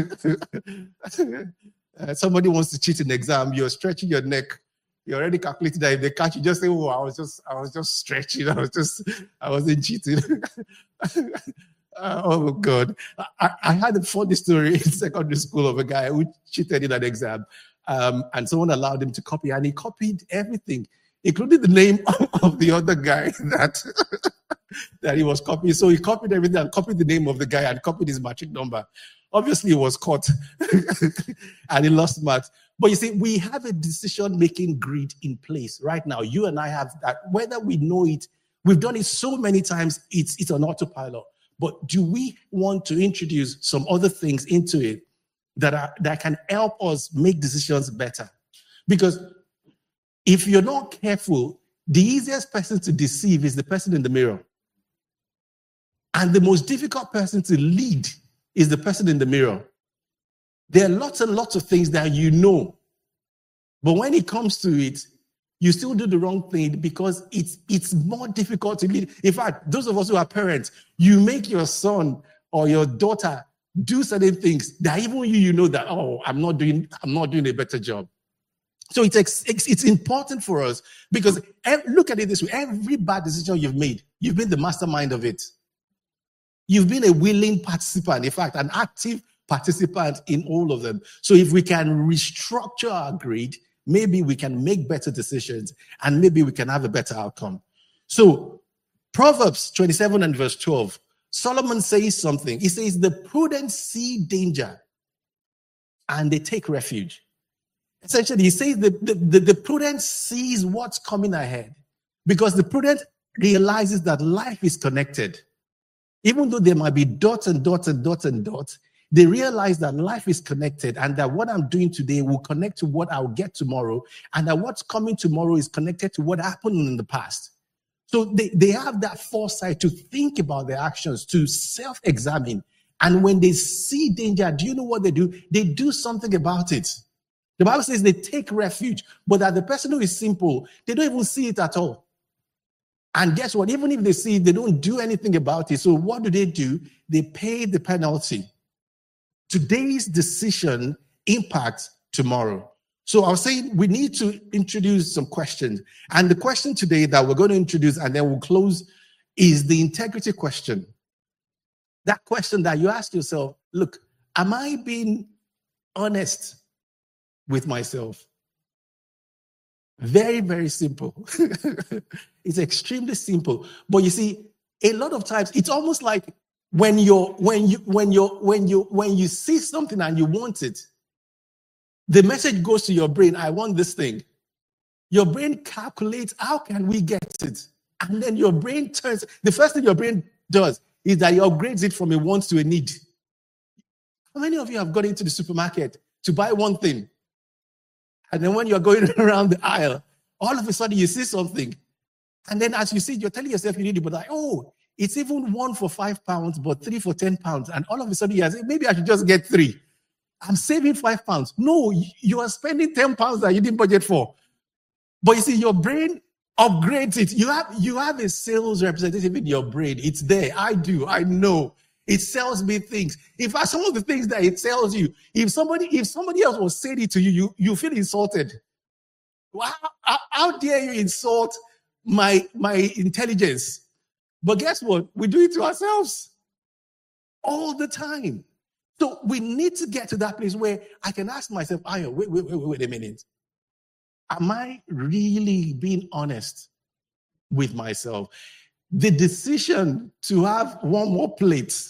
Somebody wants to cheat in an exam, you're stretching your neck. You're already calculating that if they catch you, just say, oh, I was just stretching. I wasn't cheating. Oh God. I had a funny story in secondary school of a guy who cheated in an exam. And someone allowed him to copy, and he copied everything. including the name of the other guy that he was copying. So he copied everything and copied the name of the guy and copied his matric number. Obviously, he was caught and he lost marks. But you see, we have a decision-making grid in place right now. You and I have that. Whether we know it, we've done it so many times, it's on autopilot. But do we want to introduce some other things into it that can help us make decisions better? Because if you're not careful, the easiest person to deceive is the person in the mirror. And the most difficult person to lead is the person in the mirror. There are lots and lots of things that you know. But when it comes to it, you still do the wrong thing because it's more difficult to lead. In fact, those of us who are parents, you make your son or your daughter do certain things that even you know that, oh, I'm not doing a better job. So it's important for us because look at it this way. Every bad decision you've made, you've been the mastermind of it. You've been a willing participant, in fact, an active participant in all of them. So if we can restructure our grid, maybe we can make better decisions and maybe we can have a better outcome. So Proverbs 27 and verse 12, Solomon says something. He says, the prudent see danger and they take refuge. Essentially, he says the prudent sees what's coming ahead because the prudent realizes that life is connected. Even though there might be dots and dots and dots and dots, they realize that life is connected and that what I'm doing today will connect to what I'll get tomorrow and that what's coming tomorrow is connected to what happened in the past. So they have that foresight to think about their actions, to self-examine. And when they see danger, do you know what they do? They do something about it. The Bible says they take refuge, but that the person who is simple, they don't even see it at all. And guess what? Even if they see it, they don't do anything about it. So what do? They pay the penalty. Today's decision impacts tomorrow. So I was saying we need to introduce some questions. And the question today that we're going to introduce and then we'll close is the integrity question. That question that you ask yourself, look, am I being honest with myself? Very, very simple. It's extremely simple. But you see, a lot of times it's almost like when you see something and you want it, the message goes to your brain, I want this thing. Your brain calculates, how can we get it? And then your brain turns, the first thing your brain does is that it upgrades it from a want to a need. How many of you have gone into the supermarket to buy one thing? And then when you're going around the aisle, all of a sudden you see something. And then as you see it, you're telling yourself you need it, but like, oh, it's even 1 for £5, but 3 for £10. And all of a sudden you're saying, maybe I should just get 3. I'm saving £5. No, you are spending £10 that you didn't budget for. But you see, your brain upgrades it. You have a sales representative in your brain. It's there. I do. I know. It sells me things. In fact, some of the things that it sells you, if somebody else was saying it to you, you feel insulted. Wow, how dare you insult my intelligence? But guess what? We do it to ourselves all the time. So we need to get to that place where I can ask myself, Ayo, wait a minute. Am I really being honest with myself? The decision to have one more plate,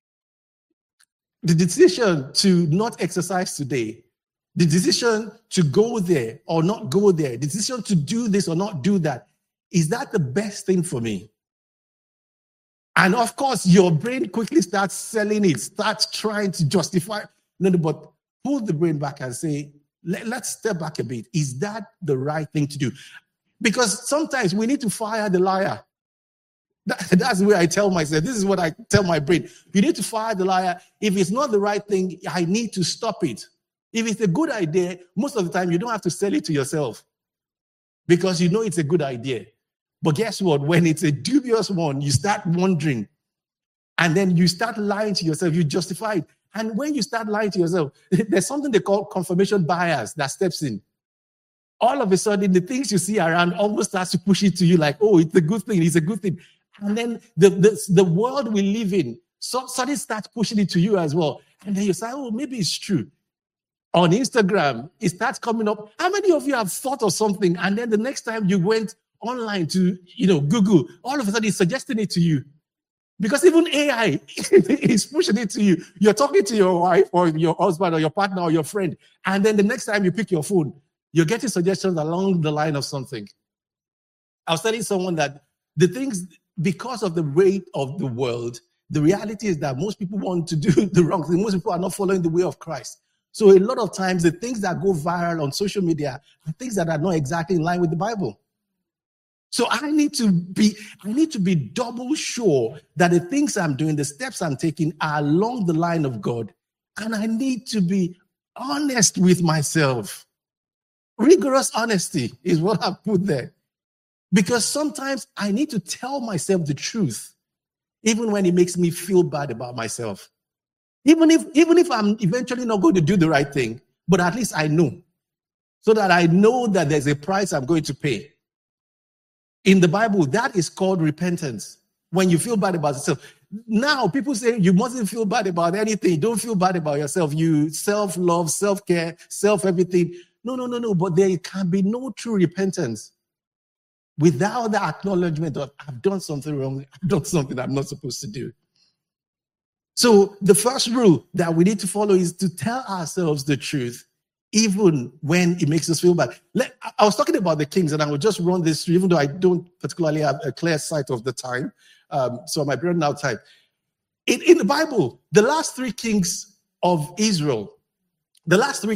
the decision to not exercise today, the decision to go there or not go there, the decision to do this or not do that, is that the best thing for me? And of course, your brain quickly starts selling it, starts trying to justify. No, but pull the brain back and say, let's step back a bit. Is that the right thing to do? Because sometimes we need to fire the liar. That's the way I tell myself. This is what I tell my brain. You need to fire the liar. If it's not the right thing, I need to stop it. If it's a good idea, most of the time you don't have to sell it to yourself because you know it's a good idea. But guess what? When it's a dubious one, you start wondering. And then you start lying to yourself. You justify it. And when you start lying to yourself, there's something they call confirmation bias that steps in. All of a sudden, the things you see around almost starts to push it to you like, oh, it's a good thing. It's a good thing. And then the world we live in suddenly starts pushing it to you as well. And then you say, oh, maybe it's true. On Instagram, it starts coming up. How many of you have thought of something and then the next time you went online to, Google, all of a sudden it's suggesting it to you? Because even AI is pushing it to you. You're talking to your wife or your husband or your partner or your friend, and then the next time you pick your phone, you're getting suggestions along the line of something. I was telling someone that the things, because of the rate of the world, the reality is that most people want to do the wrong thing. Most people are not following the way of Christ. So a lot of times, the things that go viral on social media are things that are not exactly in line with the Bible. So I need to be double sure that the things I'm doing, the steps I'm taking are along the line of God. And I need to be honest with myself. Rigorous honesty is what I've put there. Because sometimes I need to tell myself the truth, even when it makes me feel bad about myself. Even if I'm eventually not going to do the right thing, but at least I know. So that I know that there's a price I'm going to pay. In the Bible, that is called repentance. When you feel bad about yourself. Now, people say you mustn't feel bad about anything. Don't feel bad about yourself. You self-love, self-care, self-everything. No. But there can be no true repentance without the acknowledgement of, I've done something wrong. I've done something I'm not supposed to do. So the first rule that we need to follow is to tell ourselves the truth, even when it makes us feel bad. I was talking about the kings, and I will just run this through, even though I don't particularly have a clear sight of the time. So I might be running out of time. In the Bible, the last three kings of Israel, there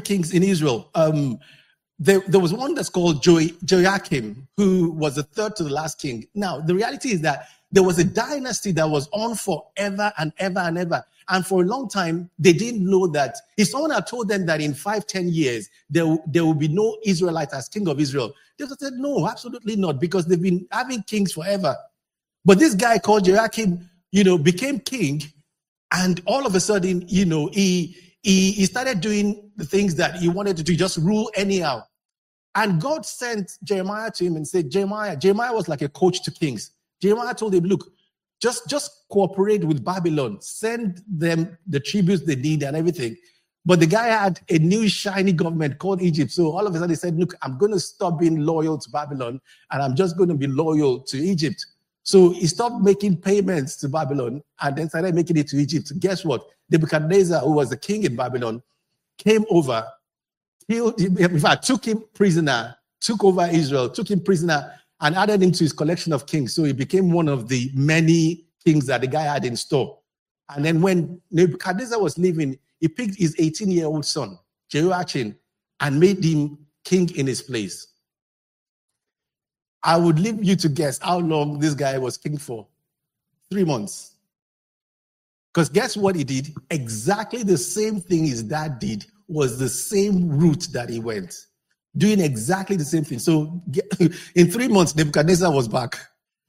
was one that's called Joachim, who was the third to the last king. Now, the reality is that there was a dynasty that was on forever and ever and ever. And for a long time, they didn't know that. If someone had told them that in 5-10 years, there will be no Israelite as king of Israel, they would have said, no, absolutely not, because they've been having kings forever. But this guy called Joachim, became king. And all of a sudden, he started doing the things that he wanted to do, just rule anyhow. And God sent Jeremiah to him and said, Jeremiah was like a coach to kings. Jeremiah told him, look, just cooperate with Babylon. Send them the tributes they need and everything. But the guy had a new shiny government called Egypt. So all of a sudden he said, look, I'm going to stop being loyal to Babylon and I'm just going to be loyal to Egypt. So he stopped making payments to Babylon and then started making it to Egypt. Guess what? Nebuchadnezzar, who was the king in Babylon, came over, killed him, in fact, took him prisoner, took over Israel, took him prisoner, and added him to his collection of kings. So he became one of the many kings that the guy had in store. And then when Nebuchadnezzar was leaving, he picked his 18-year-old son, Jehoiachin, and made him king in his place. I would leave you to guess how long this guy was king for. 3 months. Because guess what he did? Exactly the same thing his dad did was the same route that he went. Doing exactly the same thing. So in 3 months, Nebuchadnezzar was back.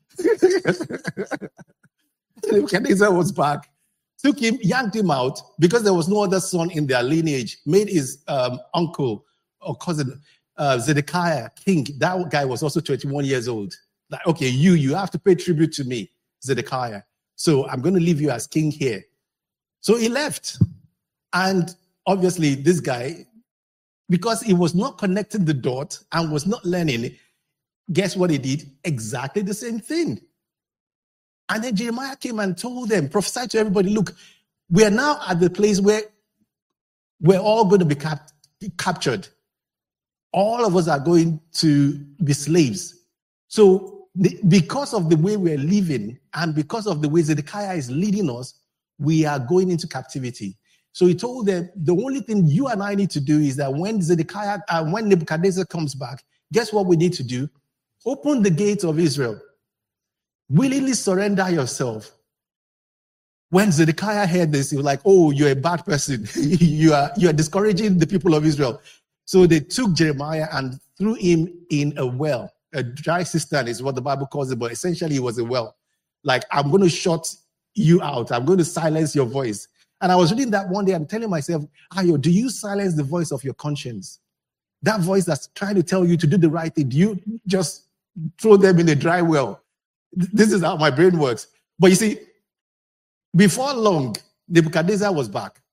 Nebuchadnezzar was back. Took him, yanked him out because there was no other son in their lineage. Made his uncle or cousin, Zedekiah, king. That guy was also 21 years old. Like, okay, you have to pay tribute to me, Zedekiah. So I'm going to leave you as king here. So he left. And obviously this guy, because he was not connecting the dot and was not learning, guess what he did? Exactly the same thing. And then Jeremiah came and told them, prophesied to everybody, look, we are now at the place where we're all going to be captured. All of us are going to be slaves. So because of the way we're living and because of the way Zedekiah is leading us, we are going into captivity. So he told them, the only thing you and I need to do is that when Nebuchadnezzar comes back, guess what we need to do? Open the gates of Israel. Willingly surrender yourself. When Zedekiah heard this, he was like, oh, you're a bad person. you are discouraging the people of Israel. So they took Jeremiah and threw him in a well. A dry cistern is what the Bible calls it, but essentially it was a well. Like, I'm going to shut you out. I'm going to silence your voice. And I was reading that one day, I'm telling myself, Ayo, do you silence the voice of your conscience? That voice that's trying to tell you to do the right thing. Do you just throw them in a dry well? This is how my brain works. But you see, before long, Nebuchadnezzar was back.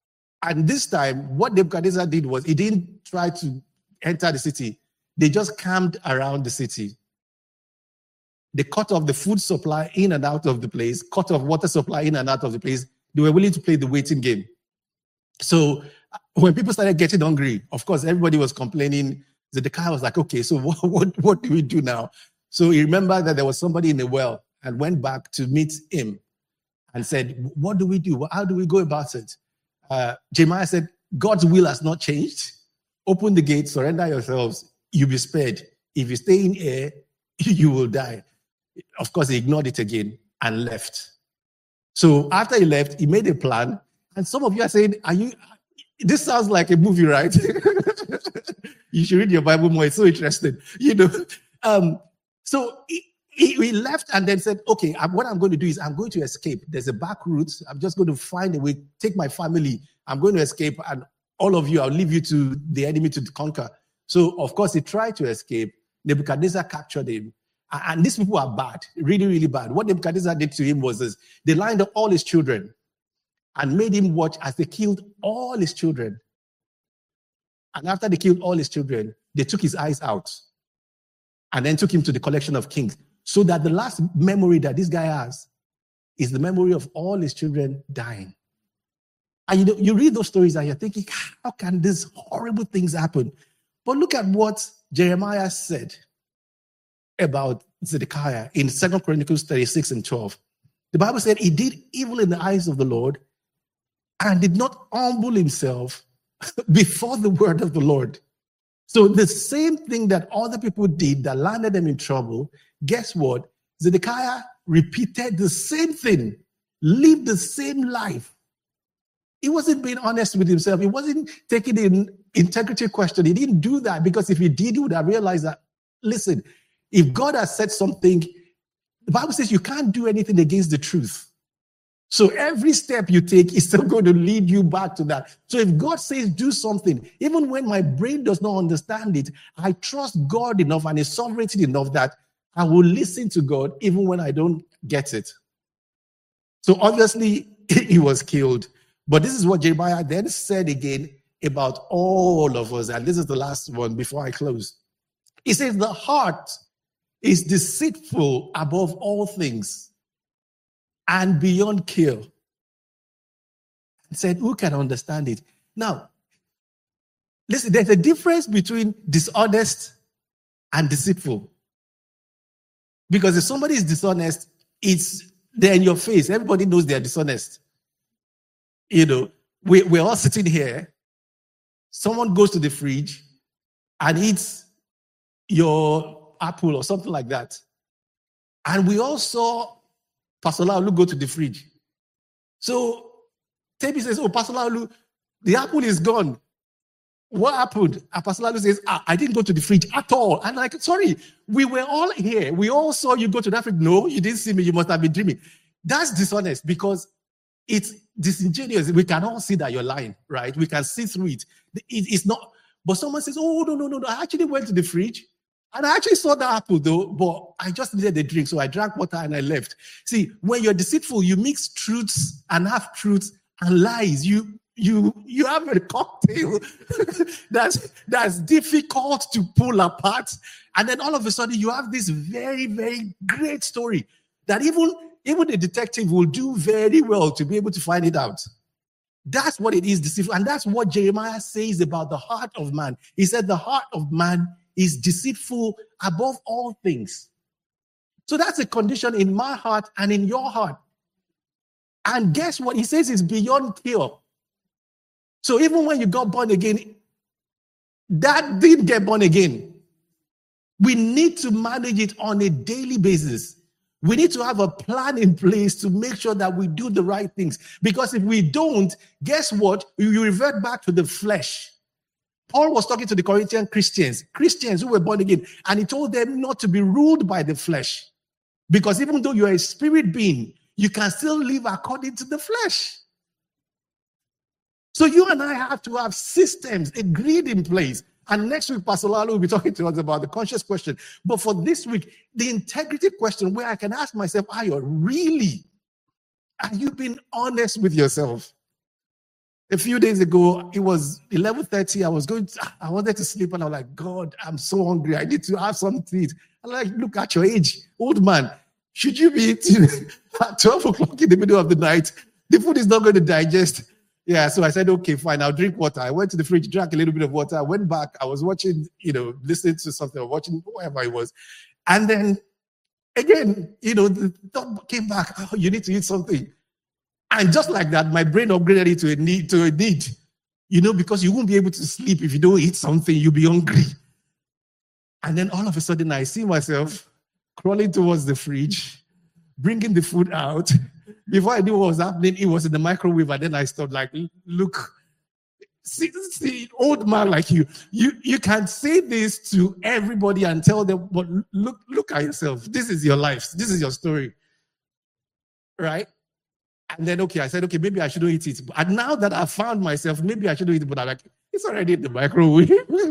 And this time, what Nebuchadnezzar did was he didn't try to enter the city. They just camped around the city. They cut off the food supply in and out of the place, cut off water supply in and out of the place. They were willing to play the waiting game. So when people started getting hungry, of course, everybody was complaining. Zedekiah was like, okay, so what do we do now? So he remembered that there was somebody in the well and went back to meet him and said, what do we do? How do we go about it? Jeremiah said, God's will has not changed. Open the gate, surrender yourselves, you'll be spared. If you stay in here, you will die. Of course, he ignored it again and left. So after he left, he made a plan. And some of you are saying, this sounds like a movie, right? You should read your Bible more. It's so interesting. So he left and then said, okay, what I'm going to do is I'm going to escape. There's a back route. I'm just going to find a way, take my family. I'm going to escape. And all of you, I'll leave you to the enemy to conquer. So, of course, he tried to escape. Nebuchadnezzar captured him. And these people are bad, really, really bad. What Nebuchadnezzar did to him was this. They lined up all his children and made him watch as they killed all his children. And after they killed all his children, they took his eyes out and then took him to the collection of kings. So that the last memory that this guy has is the memory of all his children dying. And you read those stories and you're thinking, how can these horrible things happen? But look at what Jeremiah said about Zedekiah in 2 Chronicles 36 and 12. The Bible said he did evil in the eyes of the Lord and did not humble himself before the word of the Lord. So the same thing that other people did that landed them in trouble, guess what? Zedekiah repeated the same thing, lived the same life. He wasn't being honest with himself. He wasn't taking the integrity question. He didn't do that because if he did, he would have realized that, listen, if God has said something, the Bible says you can't do anything against the truth. So every step you take is still going to lead you back to that. So if God says do something, even when my brain does not understand it, I trust God enough and His sovereignty enough that I will listen to God even when I don't get it. So obviously he was killed. But this is what Jeremiah then said again about all of us. And this is the last one before I close. He says the heart is deceitful above all things and beyond cure. He said, who can understand it? Now, listen, there's a difference between dishonest and deceitful. Because if somebody is dishonest, it's there in your face. Everybody knows they're dishonest. We're all sitting here. Someone goes to the fridge and eats your apple or something like that. And we all saw Pastor Laulu go to the fridge. So Tebi says, oh, Pastor Laulu, the apple is gone. What happened? And Pastor Laulu says, I didn't go to the fridge at all. And like, sorry, we were all here. We all saw you go to that fridge. No, you didn't see me. You must have been dreaming. That's dishonest because it's disingenuous. We can all see that you're lying, right? We can see through it. It's not. But someone says, oh, no. I actually went to the fridge. And I actually saw the apple though, but I just needed a drink. So I drank water and I left. See, when you're deceitful, you mix truths and half-truths and lies. You have a cocktail that's difficult to pull apart. And then all of a sudden you have this very, very great story that even the detective will do very well to be able to find it out. That's what it is, deceitful. And that's what Jeremiah says about the heart of man. He said the heart of man is deceitful above all things. So that's a condition in my heart and in your heart. And guess what? He says it's beyond cure. So even when you got born again, that didn't get born again. We need to manage it on a daily basis. We need to have a plan in place to make sure that we do the right things. Because if we don't, guess what? We revert back to the flesh. Paul was talking to the Corinthian Christians who were born again, and he told them not to be ruled by the flesh. Because even though you're a spirit being, you can still live according to the flesh. So you and I have to have systems agreed in place. And next week, Pastor Lalu will be talking to us about the conscious question. But for this week, the integrity question where I can ask myself, are you being honest with yourself? A few days ago, it was 11:30. I wanted to sleep, and I was like, God, I'm so hungry. I need to have something to eat. I'm like, look at your age, old man. Should you be eating at 12 o'clock in the middle of the night? The food is not going to digest. Yeah, so I said, okay, fine, I'll drink water. I went to the fridge, drank a little bit of water. I went back. I was watching, listening to something, or watching whatever it was. And then again, the thought came back, oh, you need to eat something. And just like that, my brain upgraded it to a need, because you won't be able to sleep if you don't eat something, you'll be hungry. And then all of a sudden, I see myself crawling towards the fridge, bringing the food out. Before I knew what was happening, it was in the microwave. And then I stopped like, look, see, old man like you can say this to everybody and tell them, but look at yourself. This is your life. This is your story. Right? And then, I said, maybe I shouldn't eat it. And now that I found myself, maybe I shouldn't eat it, but I'm like, it's already in the microwave.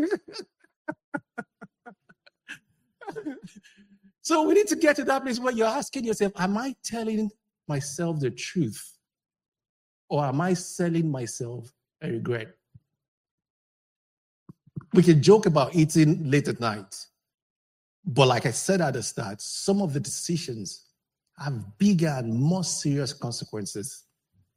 So we need to get to that place where you're asking yourself, am I telling myself the truth? Or am I selling myself a regret? We can joke about eating late at night. But like I said at the start, some of the decisions have bigger and more serious consequences.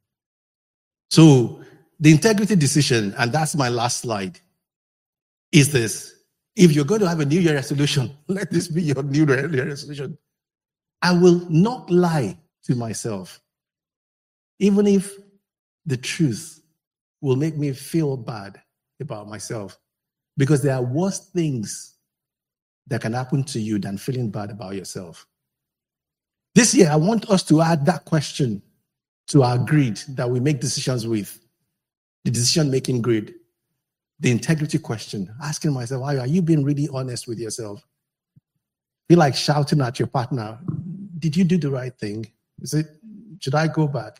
So the integrity decision, and that's my last slide, is this. If you're going to have a New Year resolution, let this be your New Year resolution. I will not lie to myself, even if the truth will make me feel bad about myself. Because there are worse things that can happen to you than feeling bad about yourself. This year, I want us to add that question to our grid that we make decisions with, the decision-making grid, the integrity question, asking myself, are you being really honest with yourself? Feel like shouting at your partner, did you do the right thing? Should I go back?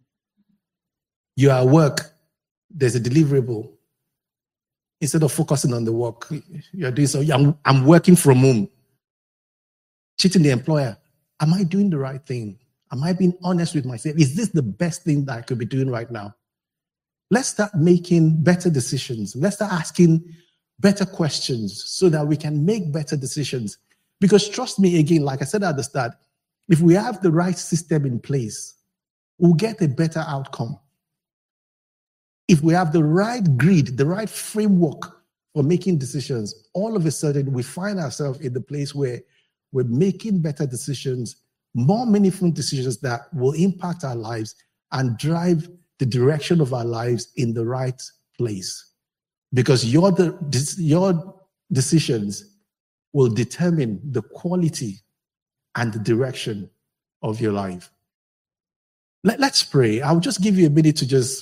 You're at work, there's a deliverable. Instead of focusing on the work, you're doing so. I'm working from home. Cheating the employer. Am I doing the right thing? Am I being honest with myself? Is this the best thing that I could be doing right now? Let's start making better decisions. Let's start asking better questions so that we can make better decisions. Because trust me, again, like I said at the start, if we have the right system in place, we'll get a better outcome. If we have the right grid, the right framework for making decisions, all of a sudden we find ourselves in the place where we're making better decisions, more meaningful decisions that will impact our lives and drive the direction of our lives in the right place. Because your decisions will determine the quality and the direction of your life. Let's pray. I'll just give you a minute to just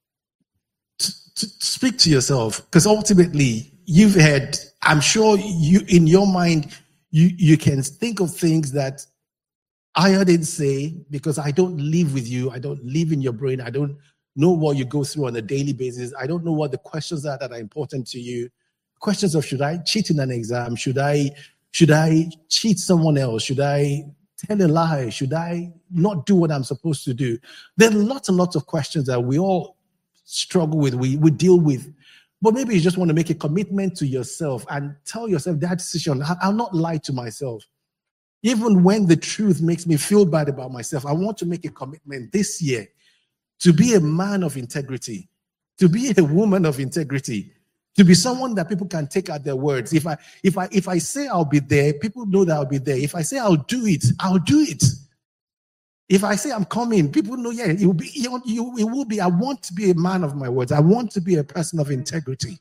to speak to yourself, because ultimately you've had, I'm sure you in your mind, you can think of things that I didn't say because I don't live with you. I don't live in your brain. I don't know what you go through on a daily basis. I don't know what the questions are that are important to you. Questions of, should I cheat in an exam? Should I cheat someone else? Should I tell a lie? Should I not do what I'm supposed to do? There are lots and lots of questions that we all struggle with, we deal with. But maybe you just want to make a commitment to yourself and tell yourself that decision. I'll not lie to myself. Even when the truth makes me feel bad about myself, I want to make a commitment this year to be a man of integrity, to be a woman of integrity, to be someone that people can take at their words. If I say I'll be there, people know that I'll be there. If I say I'll do it, I'll do it. If I say I'm coming, people know, yeah, it will be. I want to be a man of my words. I want to be a person of integrity.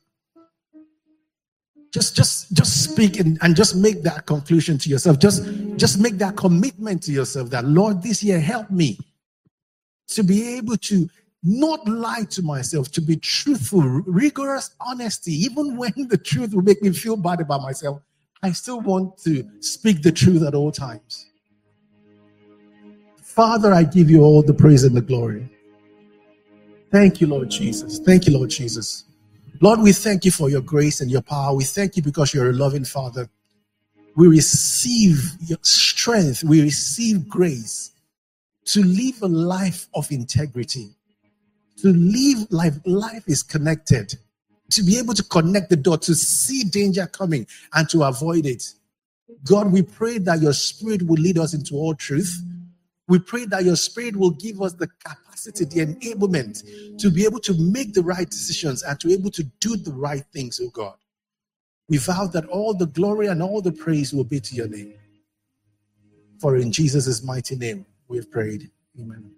Just speak and just make that conclusion to yourself. Just make that commitment to yourself that, Lord, this year help me to be able to not lie to myself, to be truthful, rigorous honesty. Even when the truth will make me feel bad about myself, I still want to speak the truth at all times. Father, I give you all the praise and the glory. Thank you, Lord Jesus. Thank you, Lord Jesus. Lord, we thank you for your grace and your power. We thank you because you're a loving Father. We receive your strength. We receive grace to live a life of integrity. to live life. Life is connected. To be able to connect the dot, to see danger coming and to avoid it. God, we pray that your Spirit will lead us into all truth. We pray that your Spirit will give us the capacity, the enablement to be able to make the right decisions and to be able to do the right things, oh God. We vow that all the glory and all the praise will be to your name. For in Jesus' mighty name we have prayed. Amen.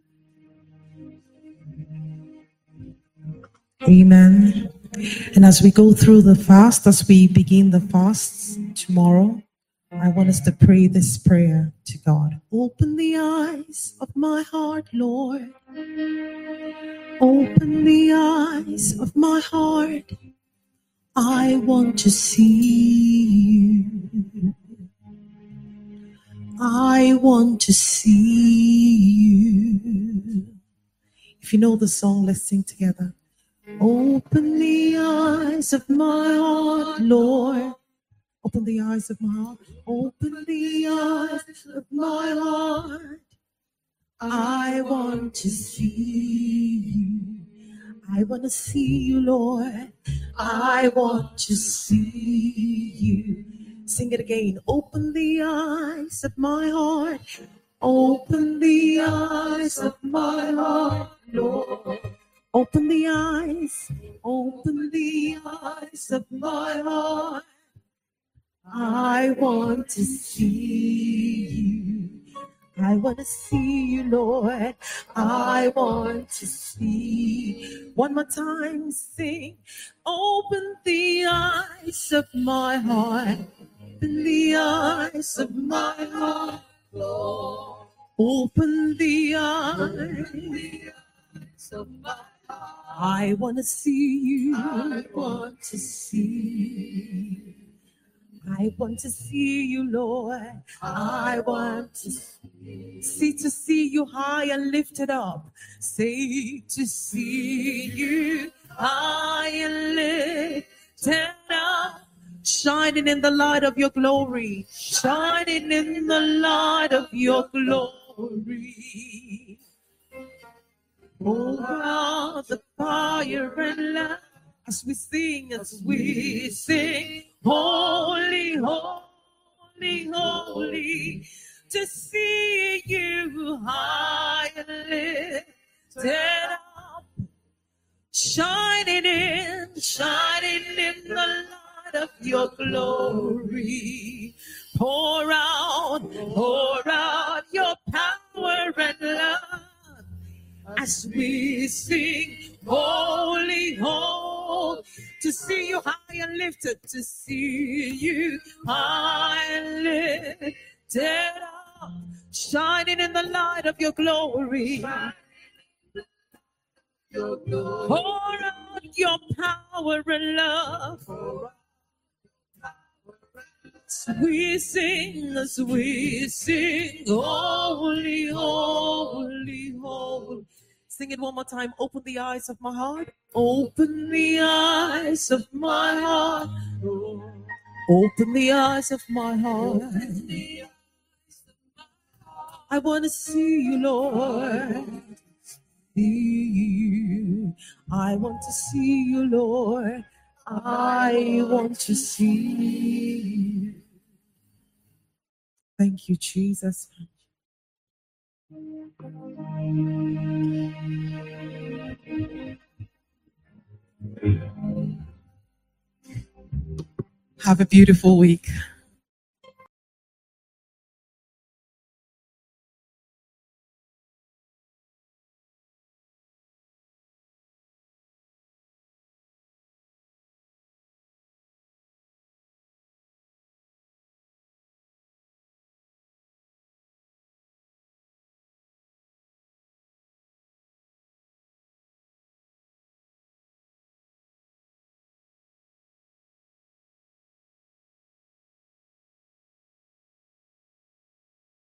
Amen. And as we go through the fast, as we begin the fast tomorrow, I want us to pray this prayer to God. Open the eyes of my heart, Lord. Open the eyes of my heart. I want to see you. I want to see you. If you know the song, let's sing together. Open the eyes of my heart, Lord. Open the eyes of my heart. Open the eyes of my heart. I want to see you. I want to see you, Lord. I want to see you. Sing it again. Open the eyes of my heart. Open the eyes of my heart, Lord. Open the eyes of my heart. I want to see you. I want to see you, Lord. I want to see. One more time, sing. Open the eyes of my heart. Open the eyes of my heart, Lord. Open the eyes of my heart. I want to see you. I want to see. I want to see you, Lord. I want to see you high and lifted up. Say to see you high and lifted up. Shining in the light of your glory. Shining in the light of your glory. Pour out the fire and light as we sing, holy, holy, holy, to see you high and lifted up, shining in the light of your glory. Pour out your power and love as we sing, holy, holy, to see you high and lifted, to see you high and lifted up, shining in the light of your glory. Pour out your power and love. We sing, as we sing, holy, holy, holy. Sing it one more time. Open the eyes of my heart. Open the eyes of my heart. Open the eyes of my heart. I want to see you, Lord. See you. I want to see you, Lord. I want to see you. Thank you, Jesus. Have a beautiful week.